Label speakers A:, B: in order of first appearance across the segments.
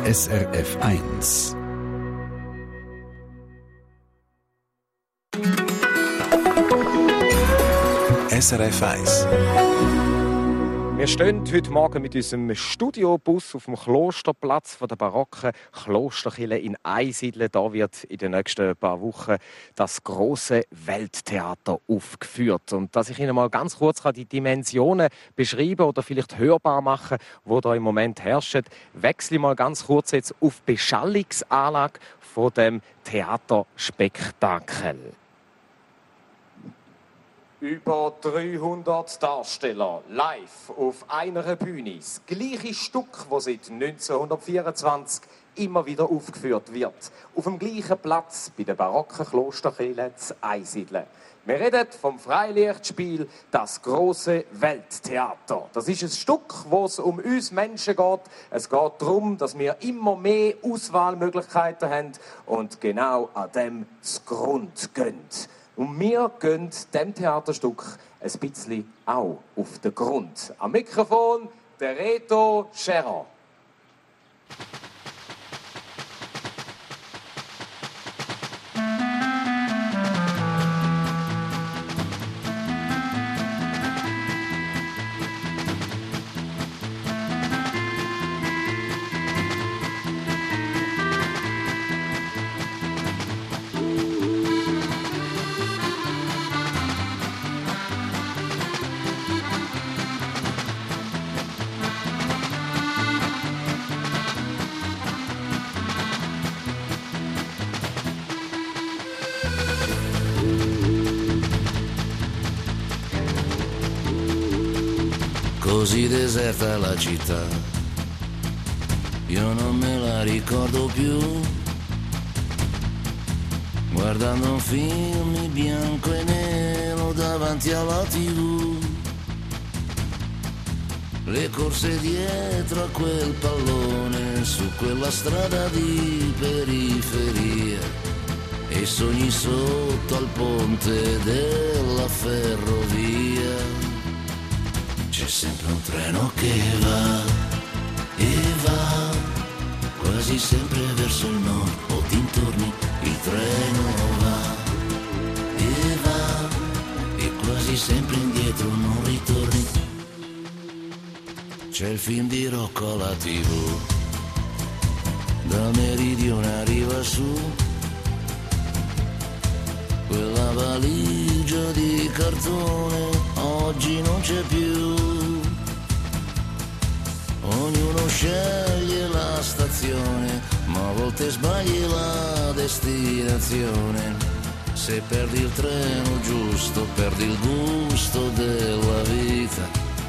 A: SRF 1. SRF 1.
B: Wir stehen heute Morgen mit unserem Studiobus auf dem Klosterplatz von der barocken Klosterkirche in Einsiedeln. Da wird in den nächsten paar Wochen das große Welttheater aufgeführt. Und dass ich Ihnen mal ganz kurz die Dimensionen beschreiben oder vielleicht hörbar machen, wo da im Moment herrschen, wechsle ich mal ganz kurz jetzt auf die Beschallungsanlage von dem Theaterspektakel. Über 300 Darsteller live auf einer Bühne. Das gleiche Stück, das seit 1924 immer wieder aufgeführt wird. Auf dem gleichen Platz bei der barocken Klosterkirche zu Einsiedeln. Wir reden vom Freilichtspiel «Das große Welttheater». Das ist ein Stück, wo es um uns Menschen geht. Es geht darum, dass wir immer mehr Auswahlmöglichkeiten haben und genau an dem zugrunde gehen. Und wir gehen diesem Theaterstück ein bisschen auch auf den Grund. Am Mikrofon der Reto Scherer.
C: Così deserta la città, io non me la ricordo più, guardando un film in bianco e nero davanti alla TV, le corse dietro a quel pallone su quella strada di periferia e i sogni sotto al ponte della ferrovia. C'è sempre un treno che va e va, quasi sempre verso il nord o dintorni. Il treno va e va, e quasi sempre indietro non ritorni. C'è il film di Rocco alla TV, dal meridione arriva su, quella valigia di cartone oggi non c'è più. Ognuno sceglie la stazione, ma a volte sbagli la destinazione. Se perdi il treno giusto, perdi il gusto della vita.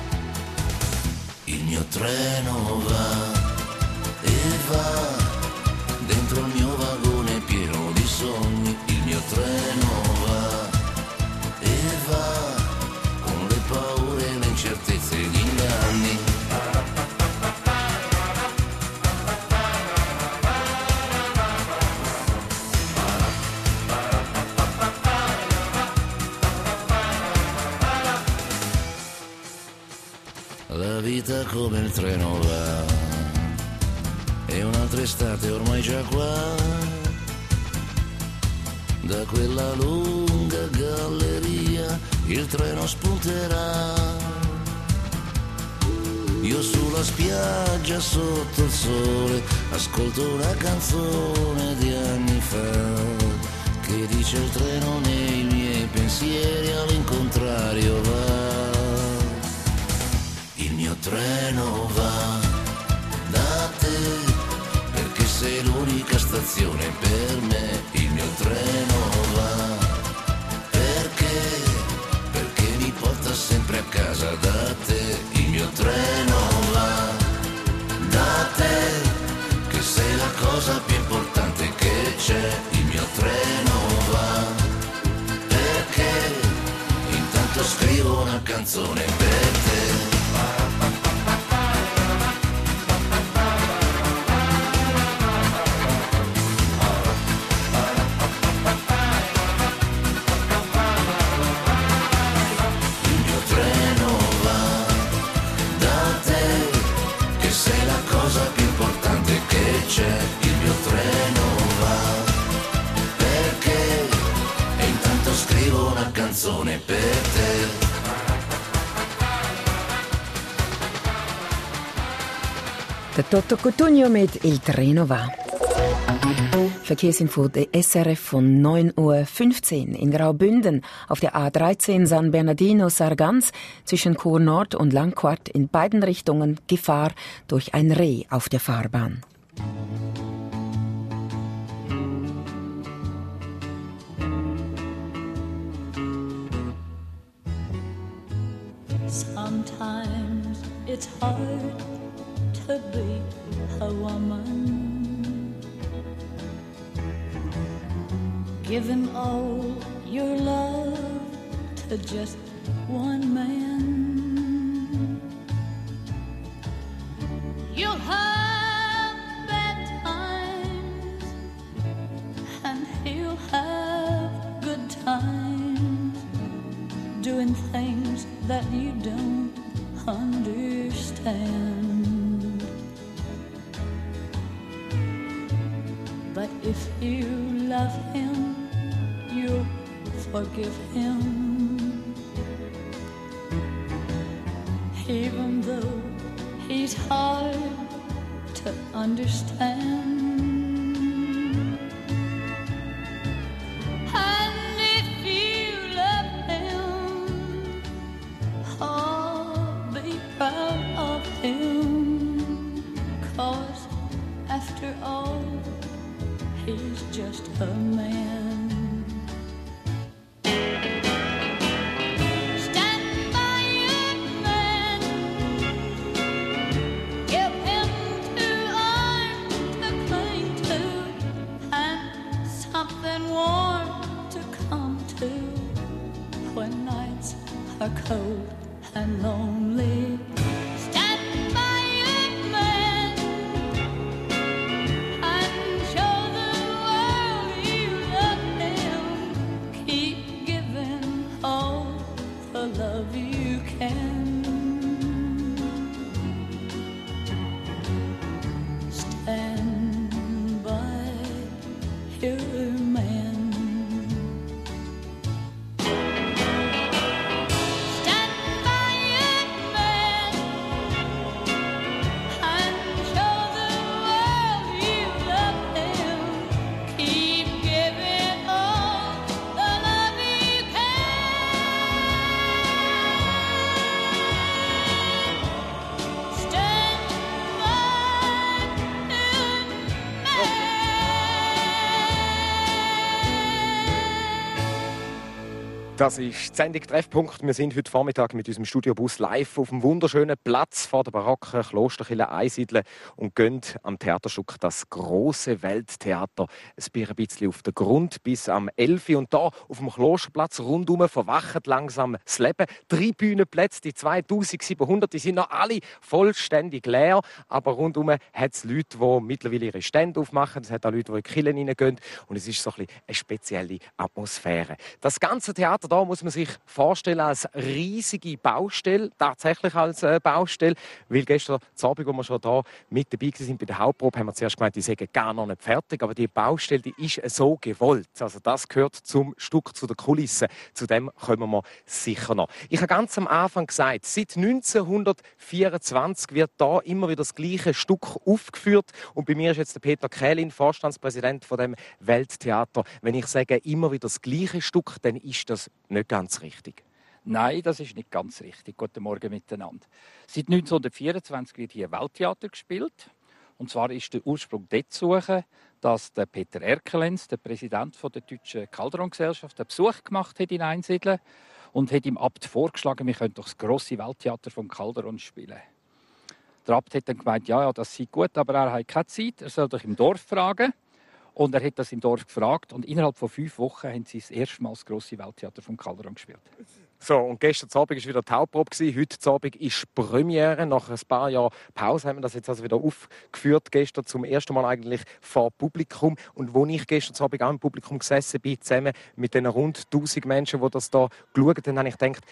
C: Il mio treno va e va, dentro il mio vagone pieno di sogni. Il mio treno va e va, con le paure, le incertezze e gli inganni. La vita come il treno va, e un'altra estate ormai già qua. Da quella lunga galleria il treno spunterà. Io sulla spiaggia sotto il sole ascolto una canzone di anni fa che dice il treno nei miei pensieri all'incontrario va. Il mio treno va da te, perché sei l'unica stazione per me. Il mio treno va perché mi porta sempre a casa da te. Il mio treno va da te, che sei la cosa più importante che c'è. Il mio treno va perché intanto scrivo una canzone per te. Sei la cosa più importante che che c'è, il mio treno va, perché? E intanto scrivo una canzone per te.
D: Der Toto Cutugno mit Il Treno va. Verkehrsinfo der SRF von 9:15 Uhr in Graubünden auf der A13 San Bernardino-Sargans zwischen Chur Nord und Langquart in beiden Richtungen Gefahr durch ein Reh auf der Fahrbahn.
E: Sometimes it's hard to be a woman, giving all your love to just one man. You'll have bad times and he'll have good times, doing things that you don't understand. But if you love him, you'll forgive him, even though he's hard to understand. And if you love him, oh, be proud of him, 'cause after all, he's just a man. Stand by your man, give him 2 arms to cling to, and something warm to come to when nights are cold and lonely. Stand by your man and show the world you love him. Keep giving all the love you can. Stand by your man. Stand by your man and show the world you love him. Keep giving all the love you can. Stand by your man.
B: Das ist die Sendung Treffpunkt. Wir sind heute Vormittag mit unserem Studiobus live auf dem wunderschönen Platz vor der barocken Klosterkirche Einsiedeln und gehen am Theaterstück «Das große Welttheater» ein bisschen auf den Grund bis am 11 Uhr. Und da auf dem Klosterplatz rundum verwacht langsam das Leben. 3 Bühnenplätze, die 2700, die sind noch alle vollständig leer. Aber rundum hat es Leute, die mittlerweile ihre Stände aufmachen. Es hat auch Leute, die in die Kirchen reingehen. Und es ist so ein bisschen eine spezielle Atmosphäre. Das ganze Theater da muss man sich vorstellen als riesige Baustelle, tatsächlich als Baustelle, weil gestern Abend, als wir schon da mit dabei waren bei der Hauptprobe, haben wir zuerst gemeint, die seien gar noch nicht fertig, aber die Baustelle, die ist so gewollt. Also das gehört zum Stück, zu der Kulisse. Zu dem kommen wir sicher noch. Ich habe ganz am Anfang gesagt, seit 1924 wird da immer wieder das gleiche Stück aufgeführt und bei mir ist jetzt der Peter Kählin, Vorstandspräsident von dem Welttheater. Wenn ich sage, immer wieder das gleiche Stück, dann ist das nicht ganz richtig.
F: Nein, das ist nicht ganz richtig. Guten Morgen miteinander. Seit 1924 wird hier Welttheater gespielt. Und zwar ist der Ursprung dort zu suchen, dass der Peter Erkelenz, der Präsident der Deutschen Calderon-Gesellschaft, einen Besuch gemacht hat in Einsiedeln und hat dem Abt vorgeschlagen, wir könnten doch das grosse Welttheater vom Calderon spielen. Der Abt hat dann gemeint, ja, das sei gut, aber er hat keine Zeit, er soll doch im Dorf fragen. Und er hat das im Dorf gefragt und innerhalb von 5 Wochen haben sie das erste Mal das grosse Welttheater vom Calderon gespielt.
B: So, und gestern Abend war wieder die Hauptprobe. Heute Abend ist Premiere. Nach ein paar Jahren Pause haben wir das jetzt also wieder aufgeführt. Gestern zum ersten Mal eigentlich vor Publikum. Und wo ich gestern Abend auch im Publikum gesessen bin, zusammen mit den rund 1000 Menschen, die das hier geschaut haben, habe ich gedacht,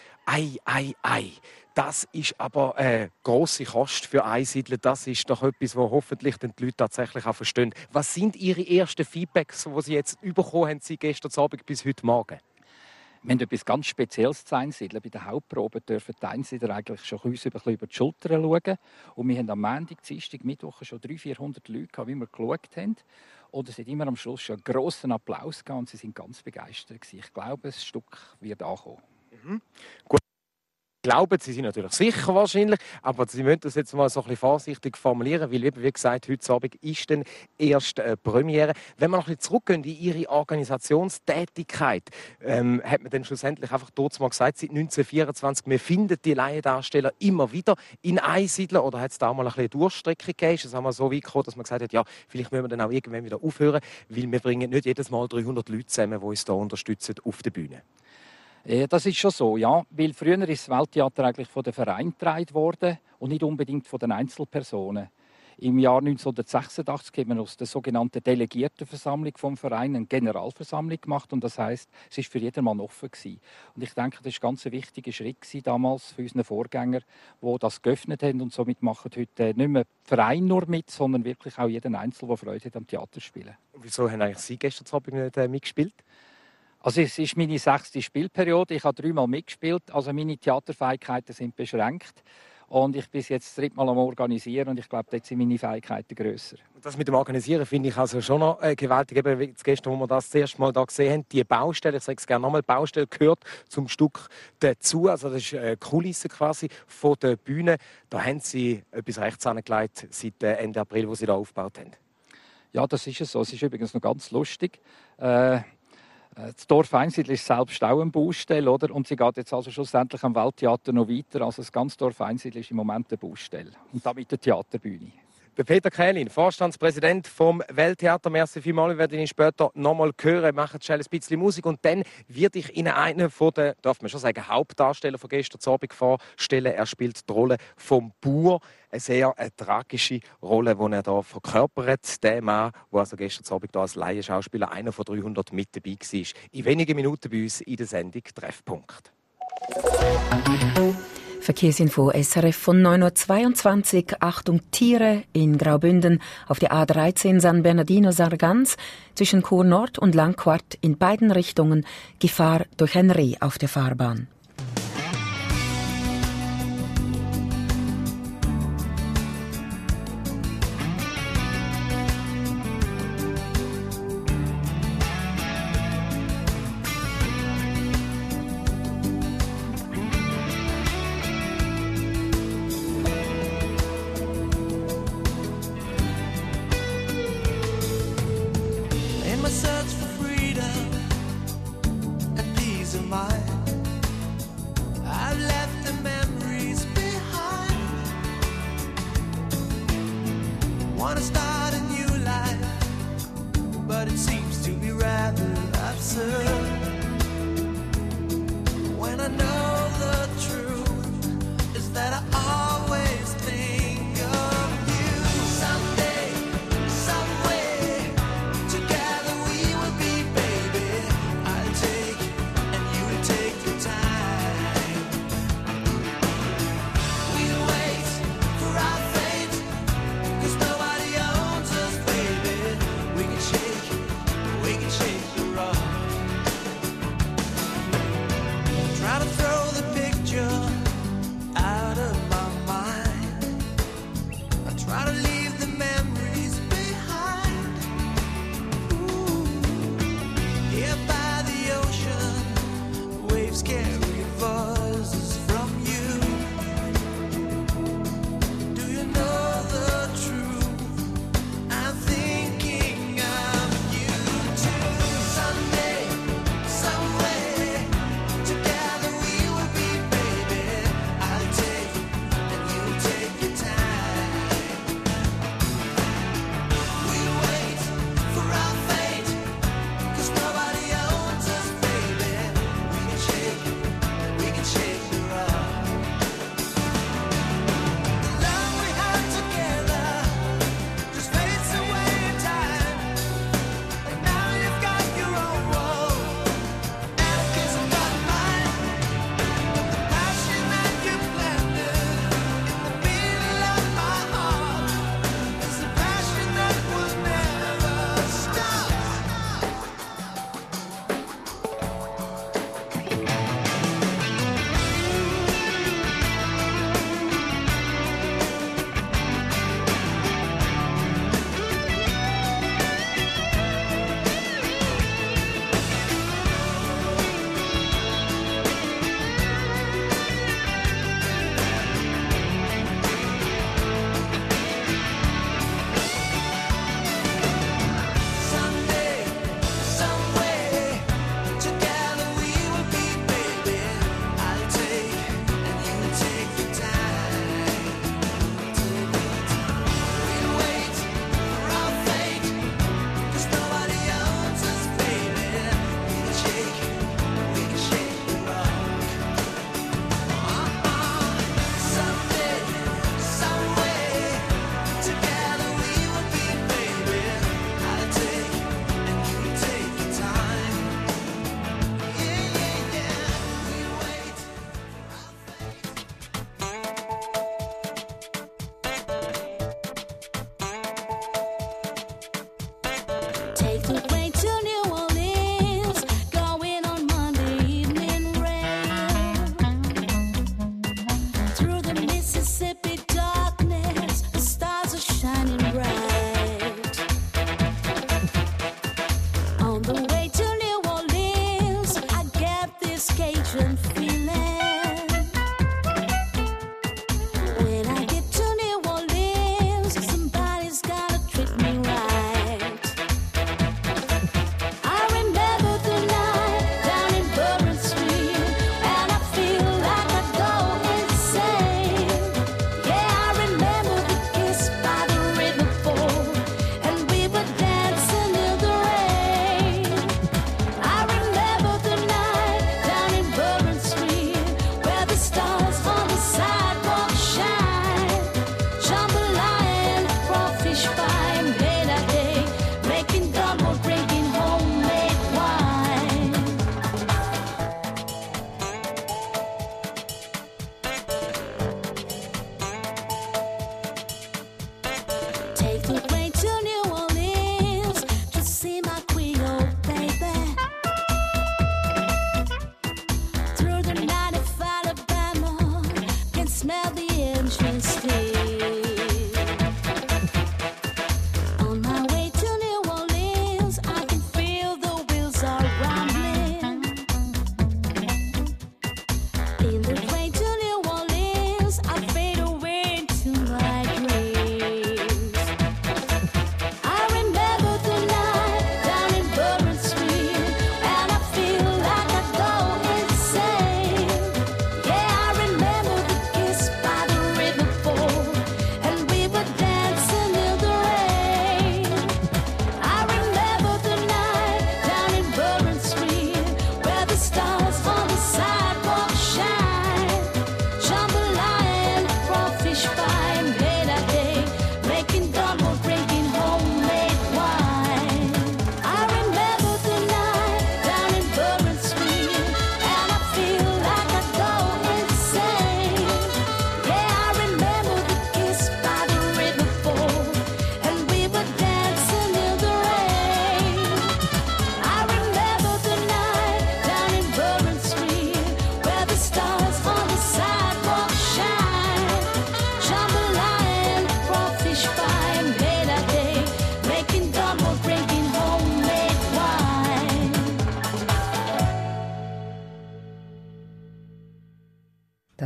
B: ei. Das ist aber eine grosse Kost für Einsiedler. Das ist doch etwas, was hoffentlich die Leute tatsächlich auch verstehen. Was sind Ihre ersten Feedbacks, die Sie jetzt bekommen haben, seit gestern Abend bis heute Morgen?
F: Wir haben etwas ganz Spezielles zu Einsiedeln. Bei der Hauptprobe dürfen die Einsiedler eigentlich schon uns über die Schulter schauen. Und wir haben am Montag, Dienstag, Mittwoch schon 300-400 Leute gehabt, wie wir geschaut haben. Und es hat immer am Schluss schon einen grossen Applaus gegeben und sie sind ganz begeistert. Ich glaube, das Stück wird ankommen.
B: Gut. Glauben, Sie sind natürlich sicher wahrscheinlich, aber Sie müssen das jetzt mal so ein bisschen vorsichtig formulieren, weil wie gesagt, heute Abend ist dann erst Premiere. Wenn wir noch ein bisschen zurückgehen in Ihre Organisationstätigkeit, hat man dann schlussendlich einfach dort mal gesagt, seit 1924, wir finden die Laiendarsteller immer wieder in Einsiedeln, oder hat es da mal ein bisschen Durchstrecke gegeben? Ist es einmal so weit gekommen, dass man gesagt hat, ja, vielleicht müssen wir dann auch irgendwann wieder aufhören, weil wir bringen nicht jedes Mal 300 Leute zusammen, die uns da unterstützen auf der Bühne.
F: Das ist schon so, ja. Weil früher ist das Welttheater eigentlich von den Vereinen getragen worden und nicht unbedingt von den Einzelpersonen. Im Jahr 1986 haben wir aus der sogenannten Delegiertenversammlung vom Verein eine Generalversammlung gemacht und das heisst, es war für jedermann offen gewesen. Und ich denke, das war ein ganz wichtiger Schritt damals für unsere Vorgänger, die das geöffnet haben und somit machen heute nicht mehr die Vereine nur mit, sondern wirklich auch jeden Einzelnen, der Freude hat am Theaterspielen.
B: Und wieso haben eigentlich Sie gestern Abend nicht mitgespielt?
F: Also es ist meine 6. Spielperiode. Ich habe 3-mal mitgespielt. Also meine Theaterfähigkeiten sind beschränkt. Und ich bin jetzt das 3. Mal am Organisieren und ich glaube, dort sind meine Fähigkeiten grösser.
B: Das mit dem Organisieren finde ich also schon noch gewaltig. Eben gestern, wo wir das erste Mal da gesehen haben, die Baustelle, ich sage es gerne nochmal, die Baustelle gehört zum Stück dazu. Also das ist eine Kulisse quasi von der Bühne. Da haben Sie etwas rechts angelegt seit Ende April, wo Sie da aufgebaut haben.
F: Ja, das ist es so. Es ist übrigens noch ganz lustig. Das Dorf Einsiedl ist selbst auch eine Baustelle, oder? Und sie geht jetzt also schlussendlich am Welttheater noch weiter. Also das ganze Dorf Einsiedl ist im Moment eine Baustelle. Und damit eine Theaterbühne.
B: Der Peter Kählin, Vorstandspräsident vom Welttheater. Merci vielmals, wir werden ihn später noch mal hören. Wir machen schnell ein bisschen Musik und dann werde ich Ihnen einen von den, darf man schon sagen, Hauptdarsteller von gestern Abend vorstellen. Er spielt die Rolle vom Bauer. Eine sehr tragische Rolle, die er hier verkörpert. Der Mann, der also gestern Abend als Laienschauspieler einer von 300 mit dabei war. In wenigen Minuten bei uns in der Sendung Treffpunkt.
D: Verkehrsinfo SRF von 9.22 Uhr. Achtung, Tiere in Graubünden auf der A13 San Bernardino-Sargans zwischen Chur Nord und Langquart in beiden Richtungen. Gefahr durch ein Reh auf der Fahrbahn.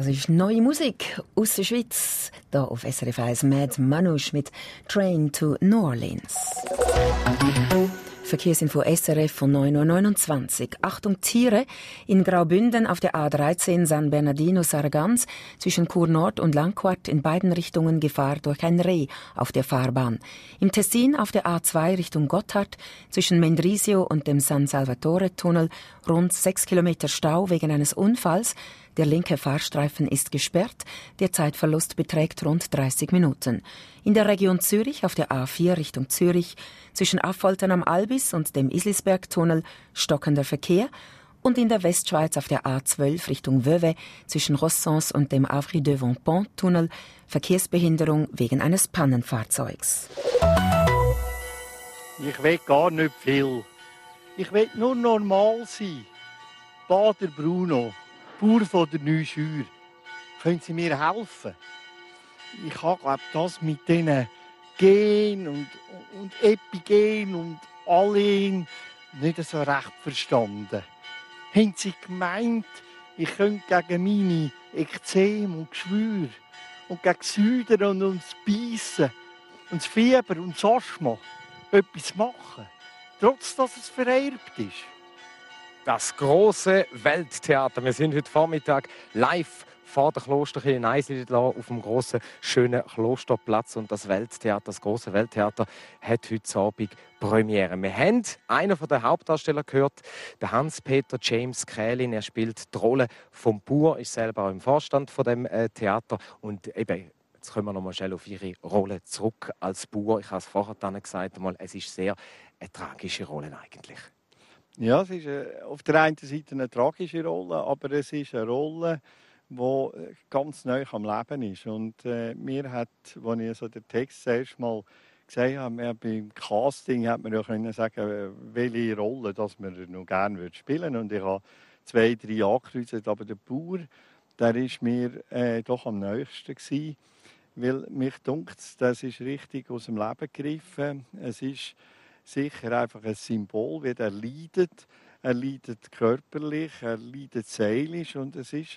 D: Das ist neue Musik aus der Schweiz. Hier auf SRF 1 Mad Manouche mit Train to New Orleans. Verkehrsinfo SRF von 9.29 Uhr. Achtung Tiere! In Graubünden auf der A13 San Bernardino-Sargans zwischen Chur Nord und Langquart in beiden Richtungen Gefahr durch ein Reh auf der Fahrbahn. Im Tessin auf der A2 Richtung Gotthard zwischen Mendrisio und dem San Salvatore-Tunnel rund 6 Kilometer Stau wegen eines Unfalls. Der linke Fahrstreifen ist gesperrt. Der Zeitverlust beträgt rund 30 Minuten. In der Region Zürich auf der A4 Richtung Zürich zwischen Affoltern am Albis und dem Islisberg-Tunnel stockender Verkehr. Und in der Westschweiz auf der A12 Richtung Vevey zwischen Rossens und dem Avry-de-Vampont-Tunnel Verkehrsbehinderung wegen eines Pannenfahrzeugs.
G: Ich will gar nicht viel. Ich will nur normal sein. Bader Bruno, Bauer von der Neuschür. Können Sie mir helfen? Ich habe das mit diesen Gen und Epigen und Allen nicht so recht verstanden. Haben Sie gemeint, ich könnte gegen meine Ekzem und Geschwür und gegen das Südern und das Beißen und das Fieber und das Asthma etwas machen, trotz dass es vererbt ist?
B: Das große Welttheater. Wir sind heute Vormittag live vor der Klosterkirche in Eisliden auf dem grossen, schönen Klosterplatz. Und das Welttheater, das große Welttheater, hat heute Abend Premiere. Wir haben einen der Hauptdarsteller gehört, den Hans-Peter James Kählin. Er spielt die Rolle vom Bauer, ist selber auch im Vorstand von dem Theater. Und eben, jetzt kommen wir noch mal schnell auf Ihre Rolle zurück als Bauer. Ich habe es vorher gesagt, es ist sehr eine tragische Rolle eigentlich.
G: Ja, es ist auf der einen Seite eine tragische Rolle, aber es ist eine Rolle, die ganz neu am Leben ist. Und mir hat, als ich so den Text zuerst mal gesehen habe, beim Casting hat man ja können sagen, welche Rolle dass man noch gerne spielen würde. Und ich habe 2, 3 angekreuzt, aber der Bauer, der ist mir doch am nächsten gewesen, weil mich dunkt, das ist richtig aus dem Leben gegriffen. Es ist sicher einfach ein Symbol, wie er leidet. Er leidet körperlich, er leidet seelisch und es ist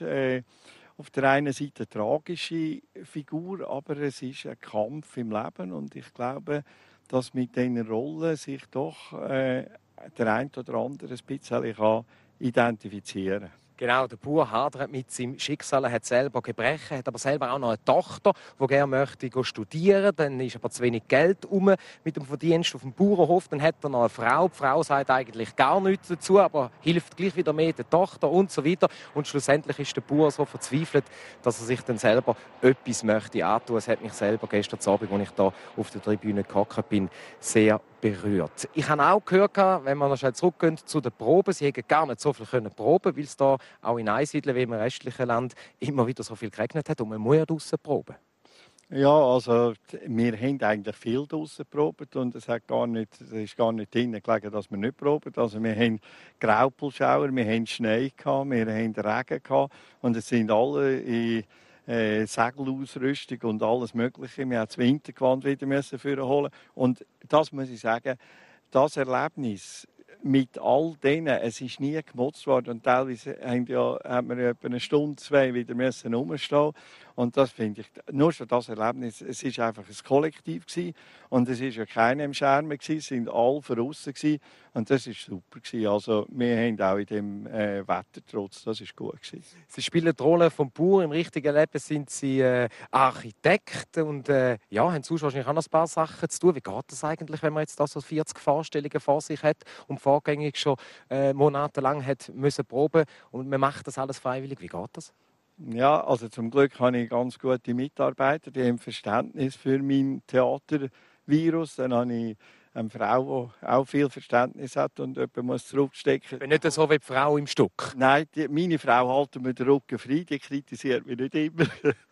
G: auf der einen Seite eine tragische Figur, aber es ist ein Kampf im Leben und ich glaube, dass mit dieser Rolle sich doch der eine oder andere ein bisschen identifizieren kann.
B: Genau, der Bauer hadert mit seinem Schicksal, er hat selber Gebrechen, hat aber selber auch noch eine Tochter, die gerne möchte studieren. Dann ist aber zu wenig Geld mit dem Verdienst auf dem Bauernhof. Dann hat er noch eine Frau. Die Frau sagt eigentlich gar nichts dazu, aber hilft gleich wieder mehr der Tochter und so weiter. Und schlussendlich ist der Bauer so verzweifelt, dass er sich dann selber etwas möchte antun. Es hat mich selber gestern Abend, als ich da auf der Tribüne gehockt bin, sehr berührt. Ich habe auch gehört, wenn wir noch schnell zurückgehen zu den Proben, sie hätten gar nicht so viel proben, weil es da auch in Einsiedeln wie im restlichen Land immer wieder so viel geregnet hat und man muss ja draussen proben.
G: Ja, also wir haben eigentlich viel draussen geprobt und es ist gar nicht drin gelegen, dass wir nicht proben. Also wir haben Graupelschauer, wir haben Schnee gehabt, wir haben Regen gehabt und es sind alle in Segelausrüstung und alles Mögliche. Wir mussten das Wintergewand wieder holen. Und das muss ich sagen, das Erlebnis mit all denen, es ist nie gemotzt worden. Und teilweise haben wir etwa eine Stunde, 2 wieder rumstehen. Und das finde ich, nur schon das Erlebnis, es war einfach ein Kollektiv gewesen. Und es war ja keiner im Schermen gewesen, es waren alle draussen gewesen. Und das war super gewesen. Also wir haben auch in dem Wetter trotz, das war gut gewesen.
B: Sie spielen die Rolle vom Bauer. Im richtigen Leben sind Sie Architekt und haben sonst wahrscheinlich auch noch ein paar Sachen zu tun. Wie geht das eigentlich, wenn man jetzt da so 40 Vorstellungen vor sich hat und vorgängig schon monatelang hat müssen proben und man macht das alles freiwillig? Wie geht das?
G: Ja, also zum Glück habe ich ganz gute Mitarbeiter, die haben Verständnis für mein Theatervirus. Dann habe ich eine Frau, die auch viel Verständnis hat und jemand muss zurückstecken.
B: Ich bin nicht so wie die Frau im Stück.
G: Nein, meine Frau hält mir den Rücken frei, die kritisiert mich nicht immer.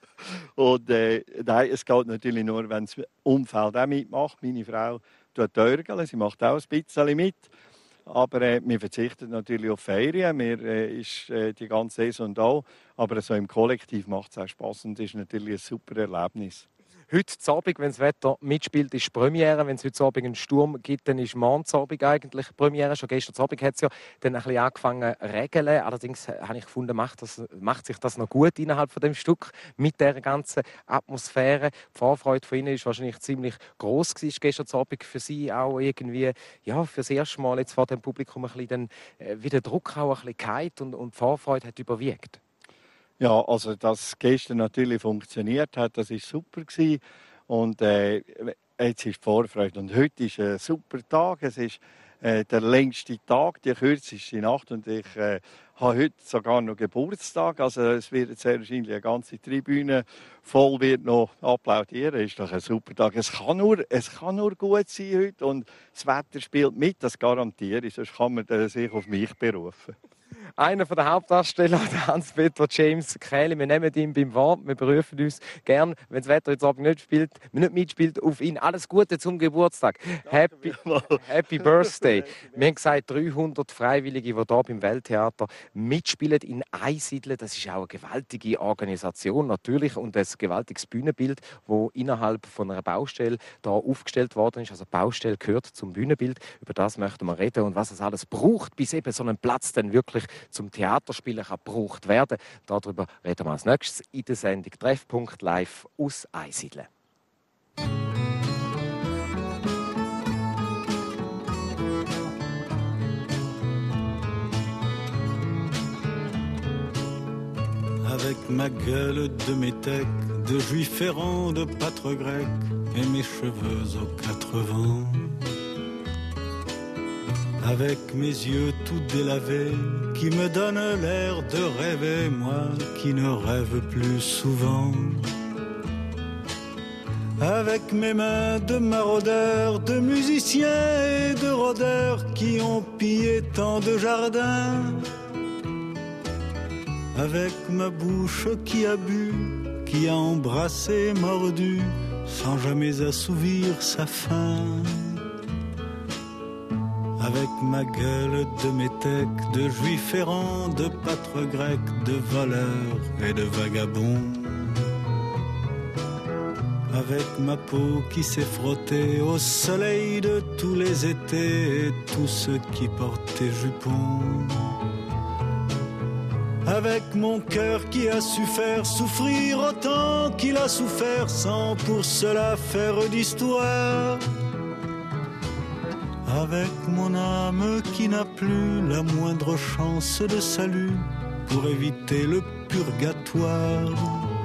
G: Und nein, es geht natürlich nur, wenn das Umfeld auch mitmacht. Meine Frau tut Törgeln, sie macht auch ein bisschen mit. Aber wir verzichten natürlich auf Ferien, wir ist die ganze Saison da. Aber so im Kollektiv macht es auch Spass und ist natürlich ein super Erlebnis.
B: Heute Abend, wenn das Wetter mitspielt, ist Premiere. Wenn es heute Abend einen Sturm gibt, dann ist morgen Abend eigentlich Premiere. Schon gestern Abend hat es ja dann ein bisschen angefangen zu regeln. Allerdings habe ich gefunden, macht sich das noch gut innerhalb von dem Stück mit der ganzen Atmosphäre. Die Vorfreude von Ihnen ist wahrscheinlich ziemlich gross gewesen gestern Abend für Sie auch irgendwie, ja, für das erste Mal jetzt vor dem Publikum ein bisschen dann, wie der Druck auch ein bisschen gehalten und die Vorfreude hat überwiegt.
G: Ja, also dass gestern natürlich funktioniert hat, das war super gewesen. Und jetzt ist die Vorfreude. Und heute ist ein super Tag. Es ist der längste Tag, die kürzeste Nacht. Und ich habe heute sogar noch Geburtstag. Also es wird sehr wahrscheinlich eine ganze Tribüne voll wird noch applaudieren. Ist doch ein super Tag. Es kann nur gut sein heute. Und das Wetter spielt mit, das garantiere ich. Sonst kann man sich auf mich berufen.
B: Einer der Hauptdarsteller, Hans-Peter James Kähli. Wir nehmen ihn beim Wort. Wir berufen uns gern, wenn das Wetter jetzt Abend nicht mitspielt, auf ihn. Alles Gute zum Geburtstag. Happy Birthday. Wir haben gesagt, 300 Freiwillige, die hier beim Welttheater mitspielen in Einsiedeln. Das ist auch eine gewaltige Organisation natürlich und ein gewaltiges Bühnenbild, das innerhalb von einer Baustelle da aufgestellt worden ist. Also die Baustelle gehört zum Bühnenbild. Über das möchten wir reden und was es alles braucht, bis eben so ein Platz dann wirklich zum Theaterspielen kann gebraucht werden. Darüber reden wir als nächstes in der Sendung Treffpunkt live aus Einsiedeln.
H: Avec ma gueule de métèque, de juif errant, de pâtre grec, et mes cheveux aux 4 vents. Avec mes yeux tout délavés, qui me donnent l'air de rêver, moi qui ne rêve plus souvent. Avec mes mains de maraudeurs, de musiciens et de rôdeurs, qui ont pillé tant de jardins. Avec ma bouche qui a bu, qui a embrassé, mordu, sans jamais assouvir sa faim. Avec ma gueule de métèque, de juif errant, de pâtre grec, de voleur et de vagabond. Avec ma peau qui s'est frottée au soleil de tous les étés et tous ceux qui portaient jupons. Avec mon cœur qui a su faire souffrir autant qu'il a souffert sans pour cela faire d'histoire. Avec mon âme qui n'a plus la moindre chance de salut pour éviter le purgatoire.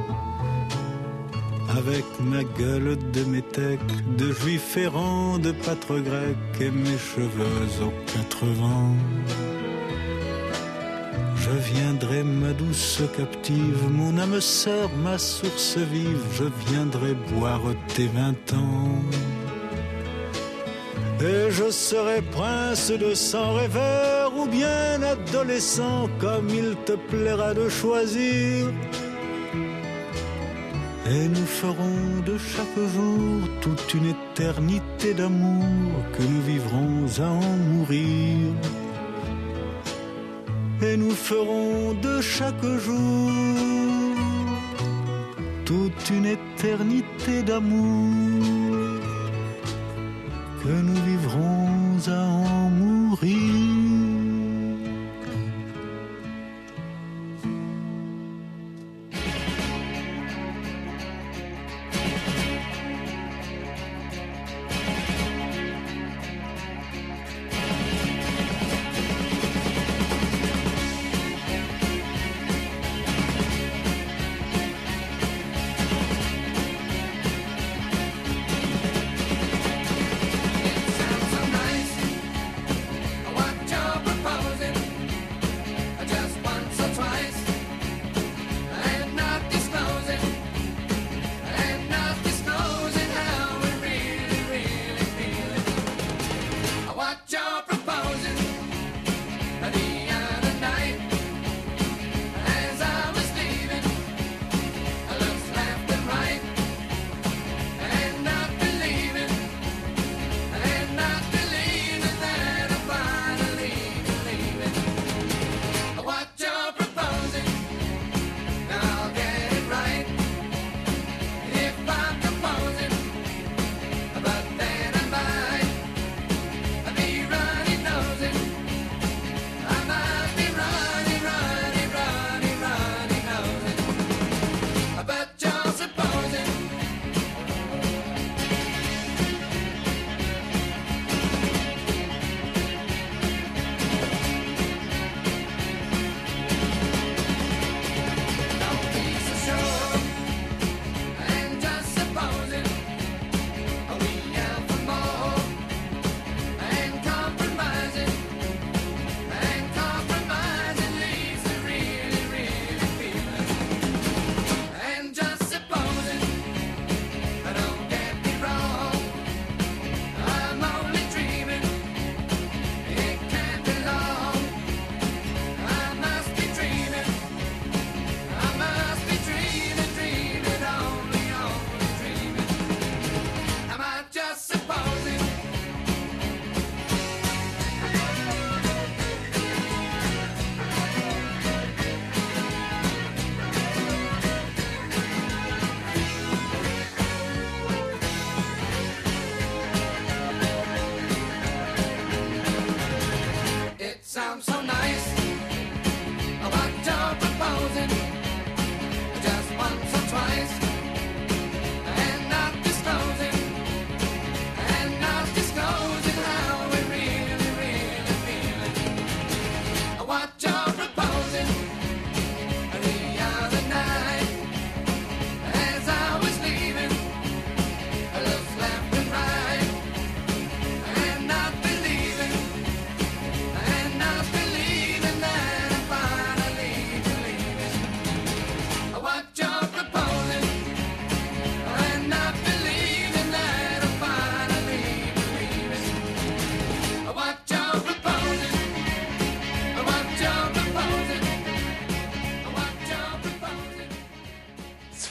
H: Avec ma gueule de métèque, de juif errant, de pâtre grec et mes cheveux aux 4 vents. Je viendrai ma douce captive, mon âme sœur, ma source vive, je viendrai boire tes 20 ans. Et je serai prince de sang rêveur ou bien adolescent, comme il te plaira de choisir. Et nous ferons de chaque jour toute une éternité d'amour que nous vivrons à en mourir. Et nous ferons de chaque jour toute une éternité d'amour que nous vivrons à en mourir.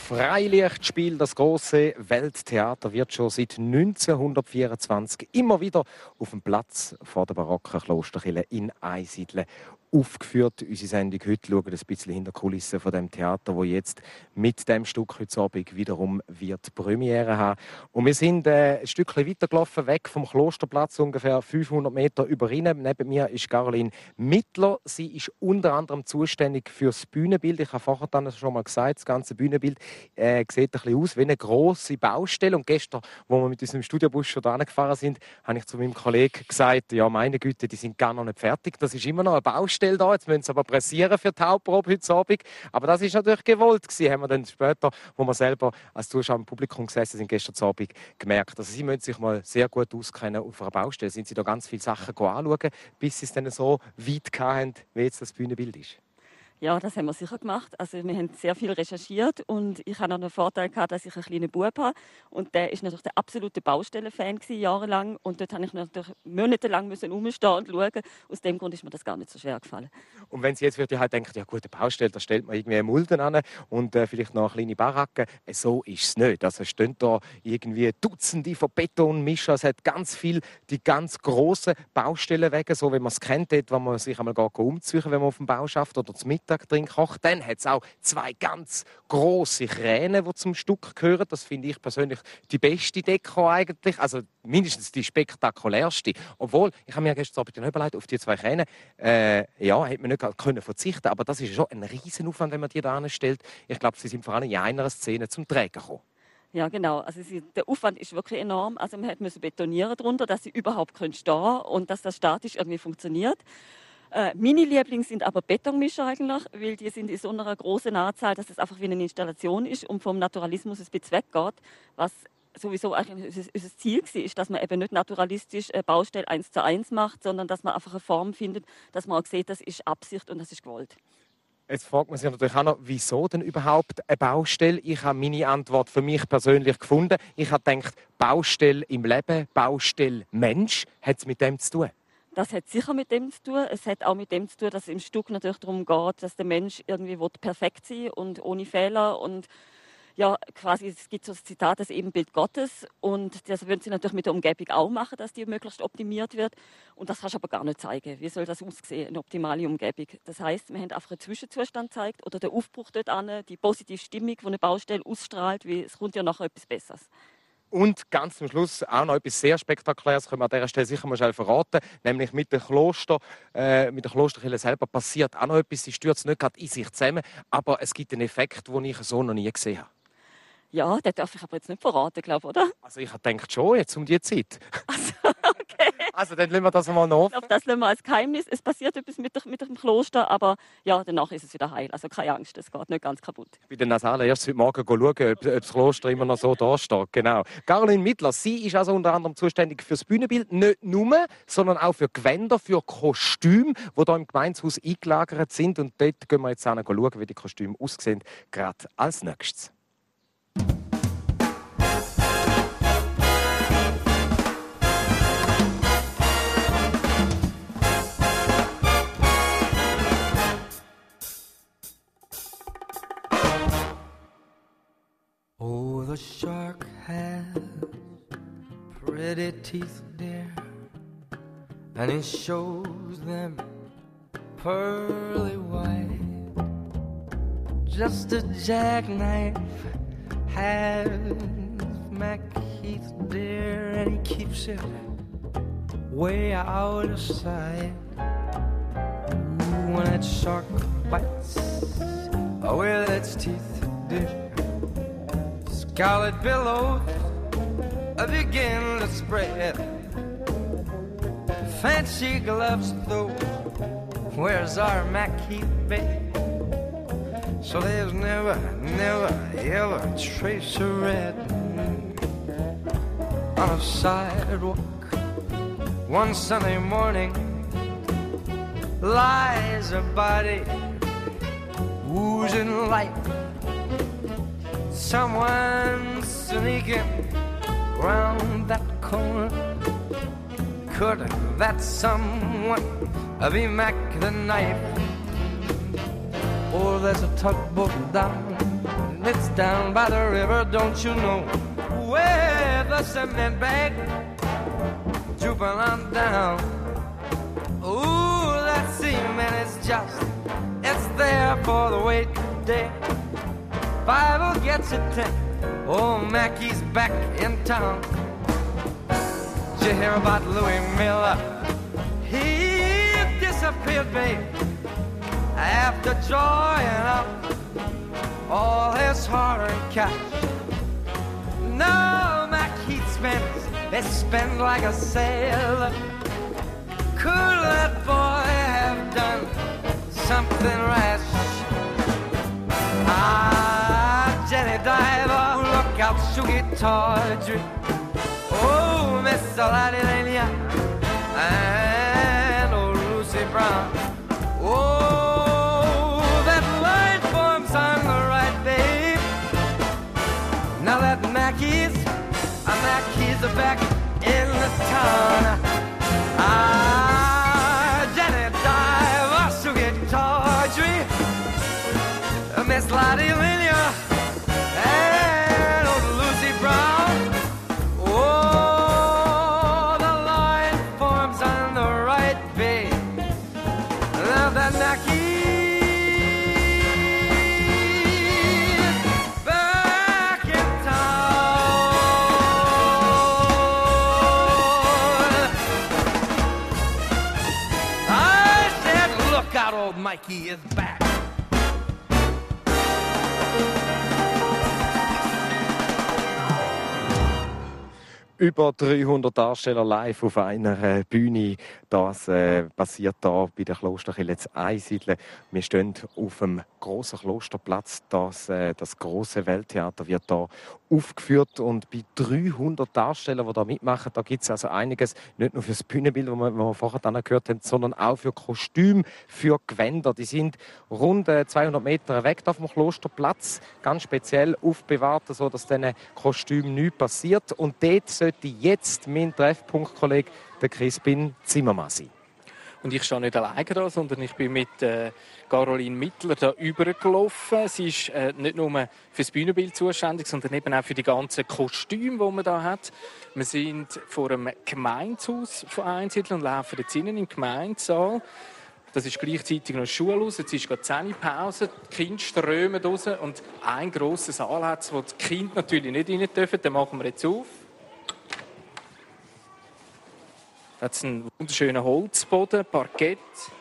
B: Freilichtspiel, das große Welttheater, wird schon seit 1924 immer wieder auf dem Platz vor der barocken Klosterkirche in Einsiedeln aufgeführt. Unsere Sendung heute schaut ein bisschen hinter die Kulissen von dem Theater, wo jetzt mit dem Stück heute Abend wiederum wird Premiere haben. Und wir sind ein Stückchen weitergelaufen, weg vom Klosterplatz, ungefähr 500 Meter über Rhein. Neben mir ist Caroline Mittler. Sie ist unter anderem zuständig für das Bühnenbild. Ich habe vorher dann schon mal gesagt, das ganze Bühnenbild sieht ein bisschen aus wie eine grosse Baustelle. Und gestern, als wir mit unserem Studiobus schon da gefahren sind, habe ich zu meinem Kollegen gesagt, ja, meine Güte, die sind gar noch nicht fertig. Das ist immer noch eine Baustelle da. Jetzt müssen sie aber pressieren für die Hauptprobe heute Abend. Aber das ist natürlich gewollt gewesen, haben wir dann später, wo wir selber als Zuschauer im Publikum gesessen sind, gestern Abend gemerkt. Also sie müssen sich mal sehr gut auskennen auf einer Baustelle. Sind sie da ganz viele Sachen anschauen, bis sie es dann so weit hatten, wie jetzt das Bühnenbild ist?
I: Ja, das haben wir sicher gemacht. Also wir haben sehr viel recherchiert und ich hatte noch den Vorteil gehabt, dass ich einen kleinen Bub habe und der ist natürlich der absolute Baustellenfan gewesen, jahrelang, und dort musste ich natürlich monatelang umstehen und schauen. Aus dem Grund ist mir das gar nicht so schwer gefallen.
B: Und wenn Sie jetzt halt denken, ja gut, eine Baustelle, da stellt man irgendwie Mulden an und vielleicht noch eine kleine Baracke. So ist es nicht. Also es stehen da irgendwie Dutzende von Betonmischen. Es hat ganz viel die ganz grossen Baustellenwege, so wie man es kennt, dort, wo man sich einmal umziehen, wenn man auf dem Bau schafft oder zum Mittag drin kocht. Dann hat es auch zwei ganz grosse Kräne, die zum Stück gehören. Das finde ich persönlich die beste Deko eigentlich. Also mindestens die spektakulärste. Obwohl, ich habe mir gestern Abend überlegt, auf die zwei Kräne, ja, hätte man nicht können verzichten. Aber das ist schon ein Riesenaufwand, wenn man die da anstellt. Ich glaube, sie sind vor allem in einer Szene zum Träger gekommen.
I: Ja, genau. Also der Aufwand ist wirklich enorm. Also man musste betonieren darunter, dass sie überhaupt stehen können und dass das statisch irgendwie funktioniert. Meine Lieblinge sind aber Betonmischer eigentlich, weil die sind in so einer großen Anzahl, dass es einfach wie eine Installation ist und vom Naturalismus ein bisschen weggeht, was sowieso eigentlich unser Ziel war, ist, dass man eben nicht naturalistisch eine Baustelle 1:1 macht, sondern dass man einfach eine Form findet, dass man auch sieht, das ist Absicht und das ist gewollt.
B: Jetzt fragt man sich natürlich auch noch, wieso denn überhaupt eine Baustelle? Ich habe meine Antwort für mich persönlich gefunden. Ich habe gedacht, Baustelle im Leben, Baustelle Mensch, hat es mit dem zu tun?
I: Das hat sicher mit dem zu tun. Es hat auch mit dem zu tun, dass es im Stück natürlich darum geht, dass der Mensch irgendwie perfekt sein will und ohne Fehler. Und ja, quasi, es gibt so das Zitat, das Ebenbild Gottes. Und das würden sie natürlich mit der Umgebung auch machen, dass die möglichst optimiert wird. Und das kannst du aber gar nicht zeigen. Wie soll das aussehen, eine optimale Umgebung? Das heisst, wir haben einfach einen Zwischenzustand gezeigt oder den Aufbruch dort an, die positive Stimmung, die eine Baustelle ausstrahlt, weil es kommt ja nachher etwas Besseres.
B: Und ganz zum Schluss auch noch etwas sehr Spektakuläres, können wir an dieser Stelle sicher mal schnell verraten, nämlich mit der Klosterkirche selber passiert auch noch etwas. Sie stürzt nicht gerade in sich zusammen, aber es gibt einen Effekt, den ich so noch nie gesehen habe.
I: Ja, den darf ich aber jetzt nicht verraten, glaube ich, oder?
B: Also ich denke schon, jetzt um die Zeit.
I: Also, okay.
B: Also dann lassen wir das mal noch.
I: Ich glaube, das lassen wir als Geheimnis. Es passiert etwas mit dem Kloster, aber ja, danach ist es wieder heil. Also keine Angst, es geht nicht ganz kaputt.
B: Ich bin dann als allererstes heute Morgen schauen, ob das Kloster immer noch so da steht. Genau. Caroline Mittler, sie ist also unter anderem zuständig für das Bühnenbild, nicht nur, sondern auch für Gewänder, für Kostüme, die hier im Gemeindehaus eingelagert sind. Und dort gehen wir jetzt schauen, wie die Kostüme aussehen, gerade als nächstes.
J: Oh, the shark has pretty teeth, dear, and he shows them pearly white. Just a jackknife has Macheath, dear, and he keeps it way out of sight. Ooh, when that shark bites with its teeth, dear, scarlet billows begin to spread. Fancy gloves, though, where's our Macheath babe? So there's never, ever a trace of red. On a sidewalk one Sunday morning lies a body oozing life. Someone sneaking round that corner. Could that someone be Mac the Knife? Or there's a tugboat down It's down by the river, don't you know, where the cement bag drooping on down. Ooh, that cement is just, it's there for the waiting day. Bible gets it 10. Oh, Mackey's back in town. Did you hear about Louis Miller? He disappeared, babe, after drawing up all his hard-earned cash. Now Mackey spends, they spend like a sailor. Could that boy have done something rash? Ah, Jenny Diver, look out, Sugar Tawdry. Oh, Miss Lady and old Lucy Brown. Oh, that line forms on the right, babe. Now that Mackey's are back in the town. Ah, Jenny Diver, Sugar Tawdry, Miss Lottie Linya, and old Lucy Brown. Oh, the line forms on the right, babe. Now that Mackey's back in town. I said, look out, old Mikey is back.
B: Über 300 Darsteller live auf einer Bühne. Das passiert hier bei der Klosterkirche zu Einsiedeln. Wir stehen auf dem grossen Klosterplatz. Das grosse Welttheater wird hier aufgeführt. Und bei 300 Darstellern, die hier mitmachen, da gibt es also einiges. Nicht nur für das Bühnenbild, das wir vorher gehört haben, sondern auch für Kostüme, für Gewänder. Die sind rund 200 Meter weg vom Klosterplatz. Ganz speziell aufbewahrt, sodass diesen Kostümen nichts passiert. Und dort sollte jetzt mein Treffpunktkollege, der Crispin Zimmermann, sein.
F: Und ich stehe nicht alleine da, sondern ich bin mit Caroline Mittler da übergelaufen. Sie ist nicht nur für das Bühnenbild zuständig, sondern eben auch für die ganzen Kostüme, die man da hat. Wir sind vor einem Gemeindehaus von Einsiedeln und laufen jetzt innen im Gemeindesaal. Das ist gleichzeitig noch Schulhaus. Jetzt ist gerade 10 Uhr Pause. Die Kinder strömen raus. Und ein grosser Saal hat es, wo die Kinder natürlich nicht rein dürfen. Den machen wir jetzt auf. Da hat es einen wunderschönen Holzboden, Parkett.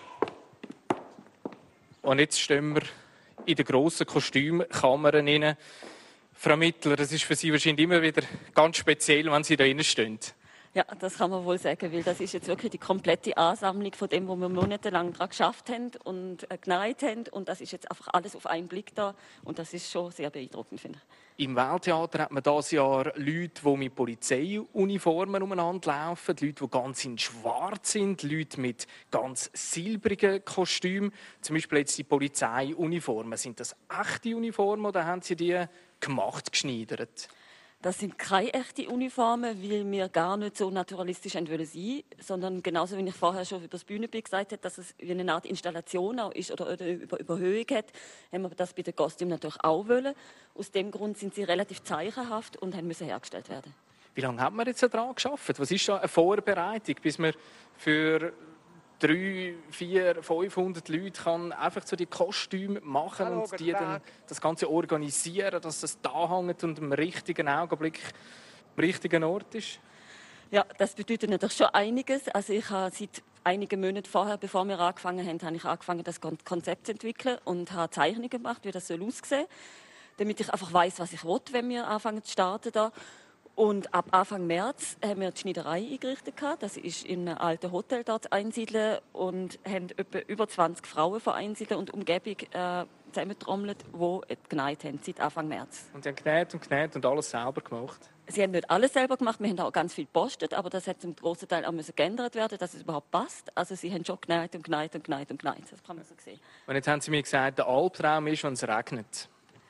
F: Und jetzt stehen wir in der grossen Kostümkammer rein. Frau Mittler, das ist für Sie wahrscheinlich immer wieder ganz speziell, wenn Sie da drinnen stehen.
I: Ja, das kann man wohl sagen, weil das ist jetzt wirklich die komplette Ansammlung von dem, was wir monatelang daran geschafft haben und geneigt haben. Und das ist jetzt einfach alles auf einen Blick da. Und das ist schon sehr beeindruckend, finde ich.
F: Im Welttheater hat man dieses Jahr Leute, die mit Polizeiuniformen umeinander laufen, Leute, die ganz in Schwarz sind, Leute mit ganz silbrigen Kostümen. Zum Beispiel jetzt die Polizeiuniformen. Sind das echte Uniformen oder haben Sie die gemacht, geschneidert?
I: Das sind keine echten Uniformen, weil wir gar nicht so naturalistisch sein wollen, sondern genauso wie ich vorher schon über das Bühnenbild gesagt habe, dass es wie eine Art Installation auch ist oder Überhöhung hat, haben wir das bei den Kostümen natürlich auch wollen. Aus dem Grund sind sie relativ zeichenhaft und müssen hergestellt werden.
F: Wie lange hat man jetzt daran gearbeitet? Was ist da eine Vorbereitung, bis man für 300, 400, 500 Leute kann einfach so die Kostüme machen und die dann das Ganze organisieren, dass das da hängt und im richtigen Augenblick am richtigen Ort ist?
I: Ja, das bedeutet natürlich schon einiges. Also ich habe seit einigen Monaten vorher, bevor wir angefangen haben, habe ich angefangen, das Konzept zu entwickeln und habe Zeichnungen gemacht, wie das aussehen soll, damit ich einfach weiss, was ich will, wenn wir anfangen zu starten da. Und ab Anfang März haben wir die Schneiderei eingerichtet. Das ist in einem alten Hotel dort einsiedeln und haben etwa über 20 Frauen von Einsiedeln und Umgebung zusammengetrommelt, die geneigt haben seit Anfang März.
F: Und sie haben genäht und alles selber gemacht?
I: Sie haben nicht alles selber gemacht, wir haben auch ganz viel gepostet, aber das hat zum grossen Teil auch geändert werden, dass es überhaupt passt. Also sie haben schon genäht und genäht und genäht und genäht. Das kann man so sehen.
F: Und jetzt haben Sie mir gesagt, der Albtraum ist, wenn es regnet.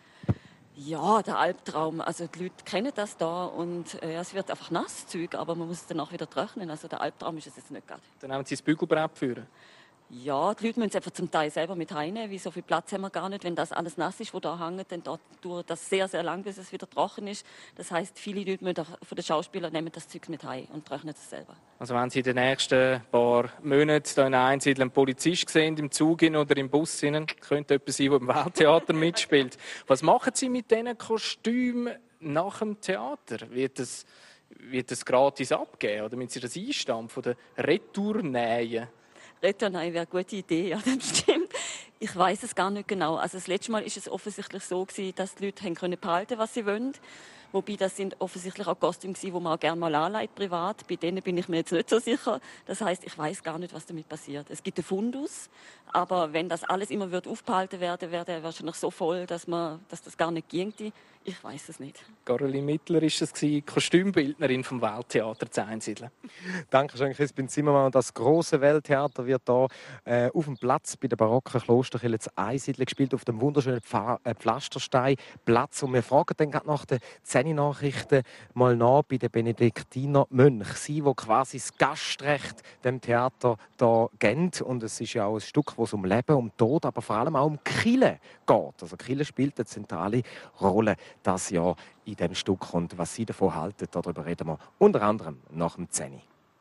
I: Ja, der Albtraum. Also die Leute kennen das da und es wird einfach nass, Zeug, aber man muss es dann auch wieder trocknen. Also der Albtraum ist es jetzt nicht gerade.
F: Dann nehmen Sie das Bügelbrett führen.
I: Ja, die Leute müssen es einfach zum Teil selber mit heimnehmen, weil so viel Platz haben wir gar nicht. Wenn das alles nass ist, was da hängt, dann dauert das sehr, sehr lang, bis es wieder trocken ist. Das heisst, viele Leute müssen von den Schauspielern nehmen das Zeug mit heim und trocknen es selber.
K: Also wenn Sie in den nächsten paar Monaten hier in Einsiedl einen Polizist sehen, im Zug oder im Bus, könnte jemand sein, der im Welttheater mitspielt. Was machen Sie mit diesen Kostümen nach dem Theater? Wird das gratis abgeben oder müssen Sie das Einstampfen von der Retour nähen?
I: Retournei wäre eine gute Idee, ja, das stimmt. Ich weiß es gar nicht genau. Also das letzte Mal war es offensichtlich so gewesen, dass die Leute behalten können, was sie wollen. Wobei das sind offensichtlich auch Kostüme, die man auch gerne mal anlegt, privat. Bei denen bin ich mir jetzt nicht so sicher. Das heisst, ich weiß gar nicht, was damit passiert. Es gibt einen Fundus, aber wenn das alles immer aufgehalten werden, wäre der wahrscheinlich so voll, dass das gar nicht ginge. Ich weiß es nicht.
K: Caroline Mittler war es, Kostümbildnerin vom Welttheater zu Einsiedeln.
B: Dankeschön, Crispin Zimmermann. Das große Welttheater wird hier auf dem Platz bei der barocken Klosterkirche zu Einsiedeln gespielt, auf dem wunderschönen Pflastersteinplatz. Und wir fragen dann gerade nach den 10 Nachrichten mal nach bei den Benediktiner Mönchen. Sie, die quasi das Gastrecht dem Theater hier geben. Und es ist ja auch ein Stück, wo es um Leben, um Tod, aber vor allem auch um Kirche geht. Also Kirche spielt eine zentrale Rolle das Jahr in diesem Stück. Und was Sie davon halten, darüber reden wir unter anderem nach dem 10.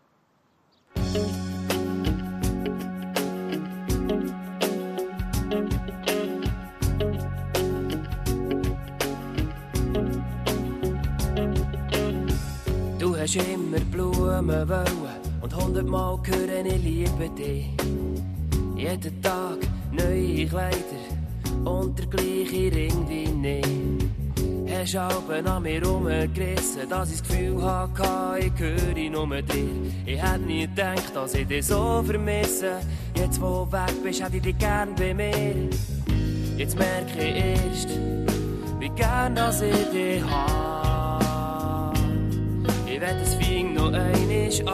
L: Du hast immer Blumen wollen und 100-mal hören, ich liebe dich. Jeden Tag neue Kleider und der gleiche Ring wie nie. Hast Alben an mir rumgerissen, dass ich das Gefühl hatte, ich gehöre nur dir. Ich hätte nie gedacht, dass ich dich so vermisse. Jetzt, wo du weg bist, hätte ich dich gern bei mir. Jetzt merke ich erst, wie gern, dass ich dich habe. Ich will das Fing noch einmal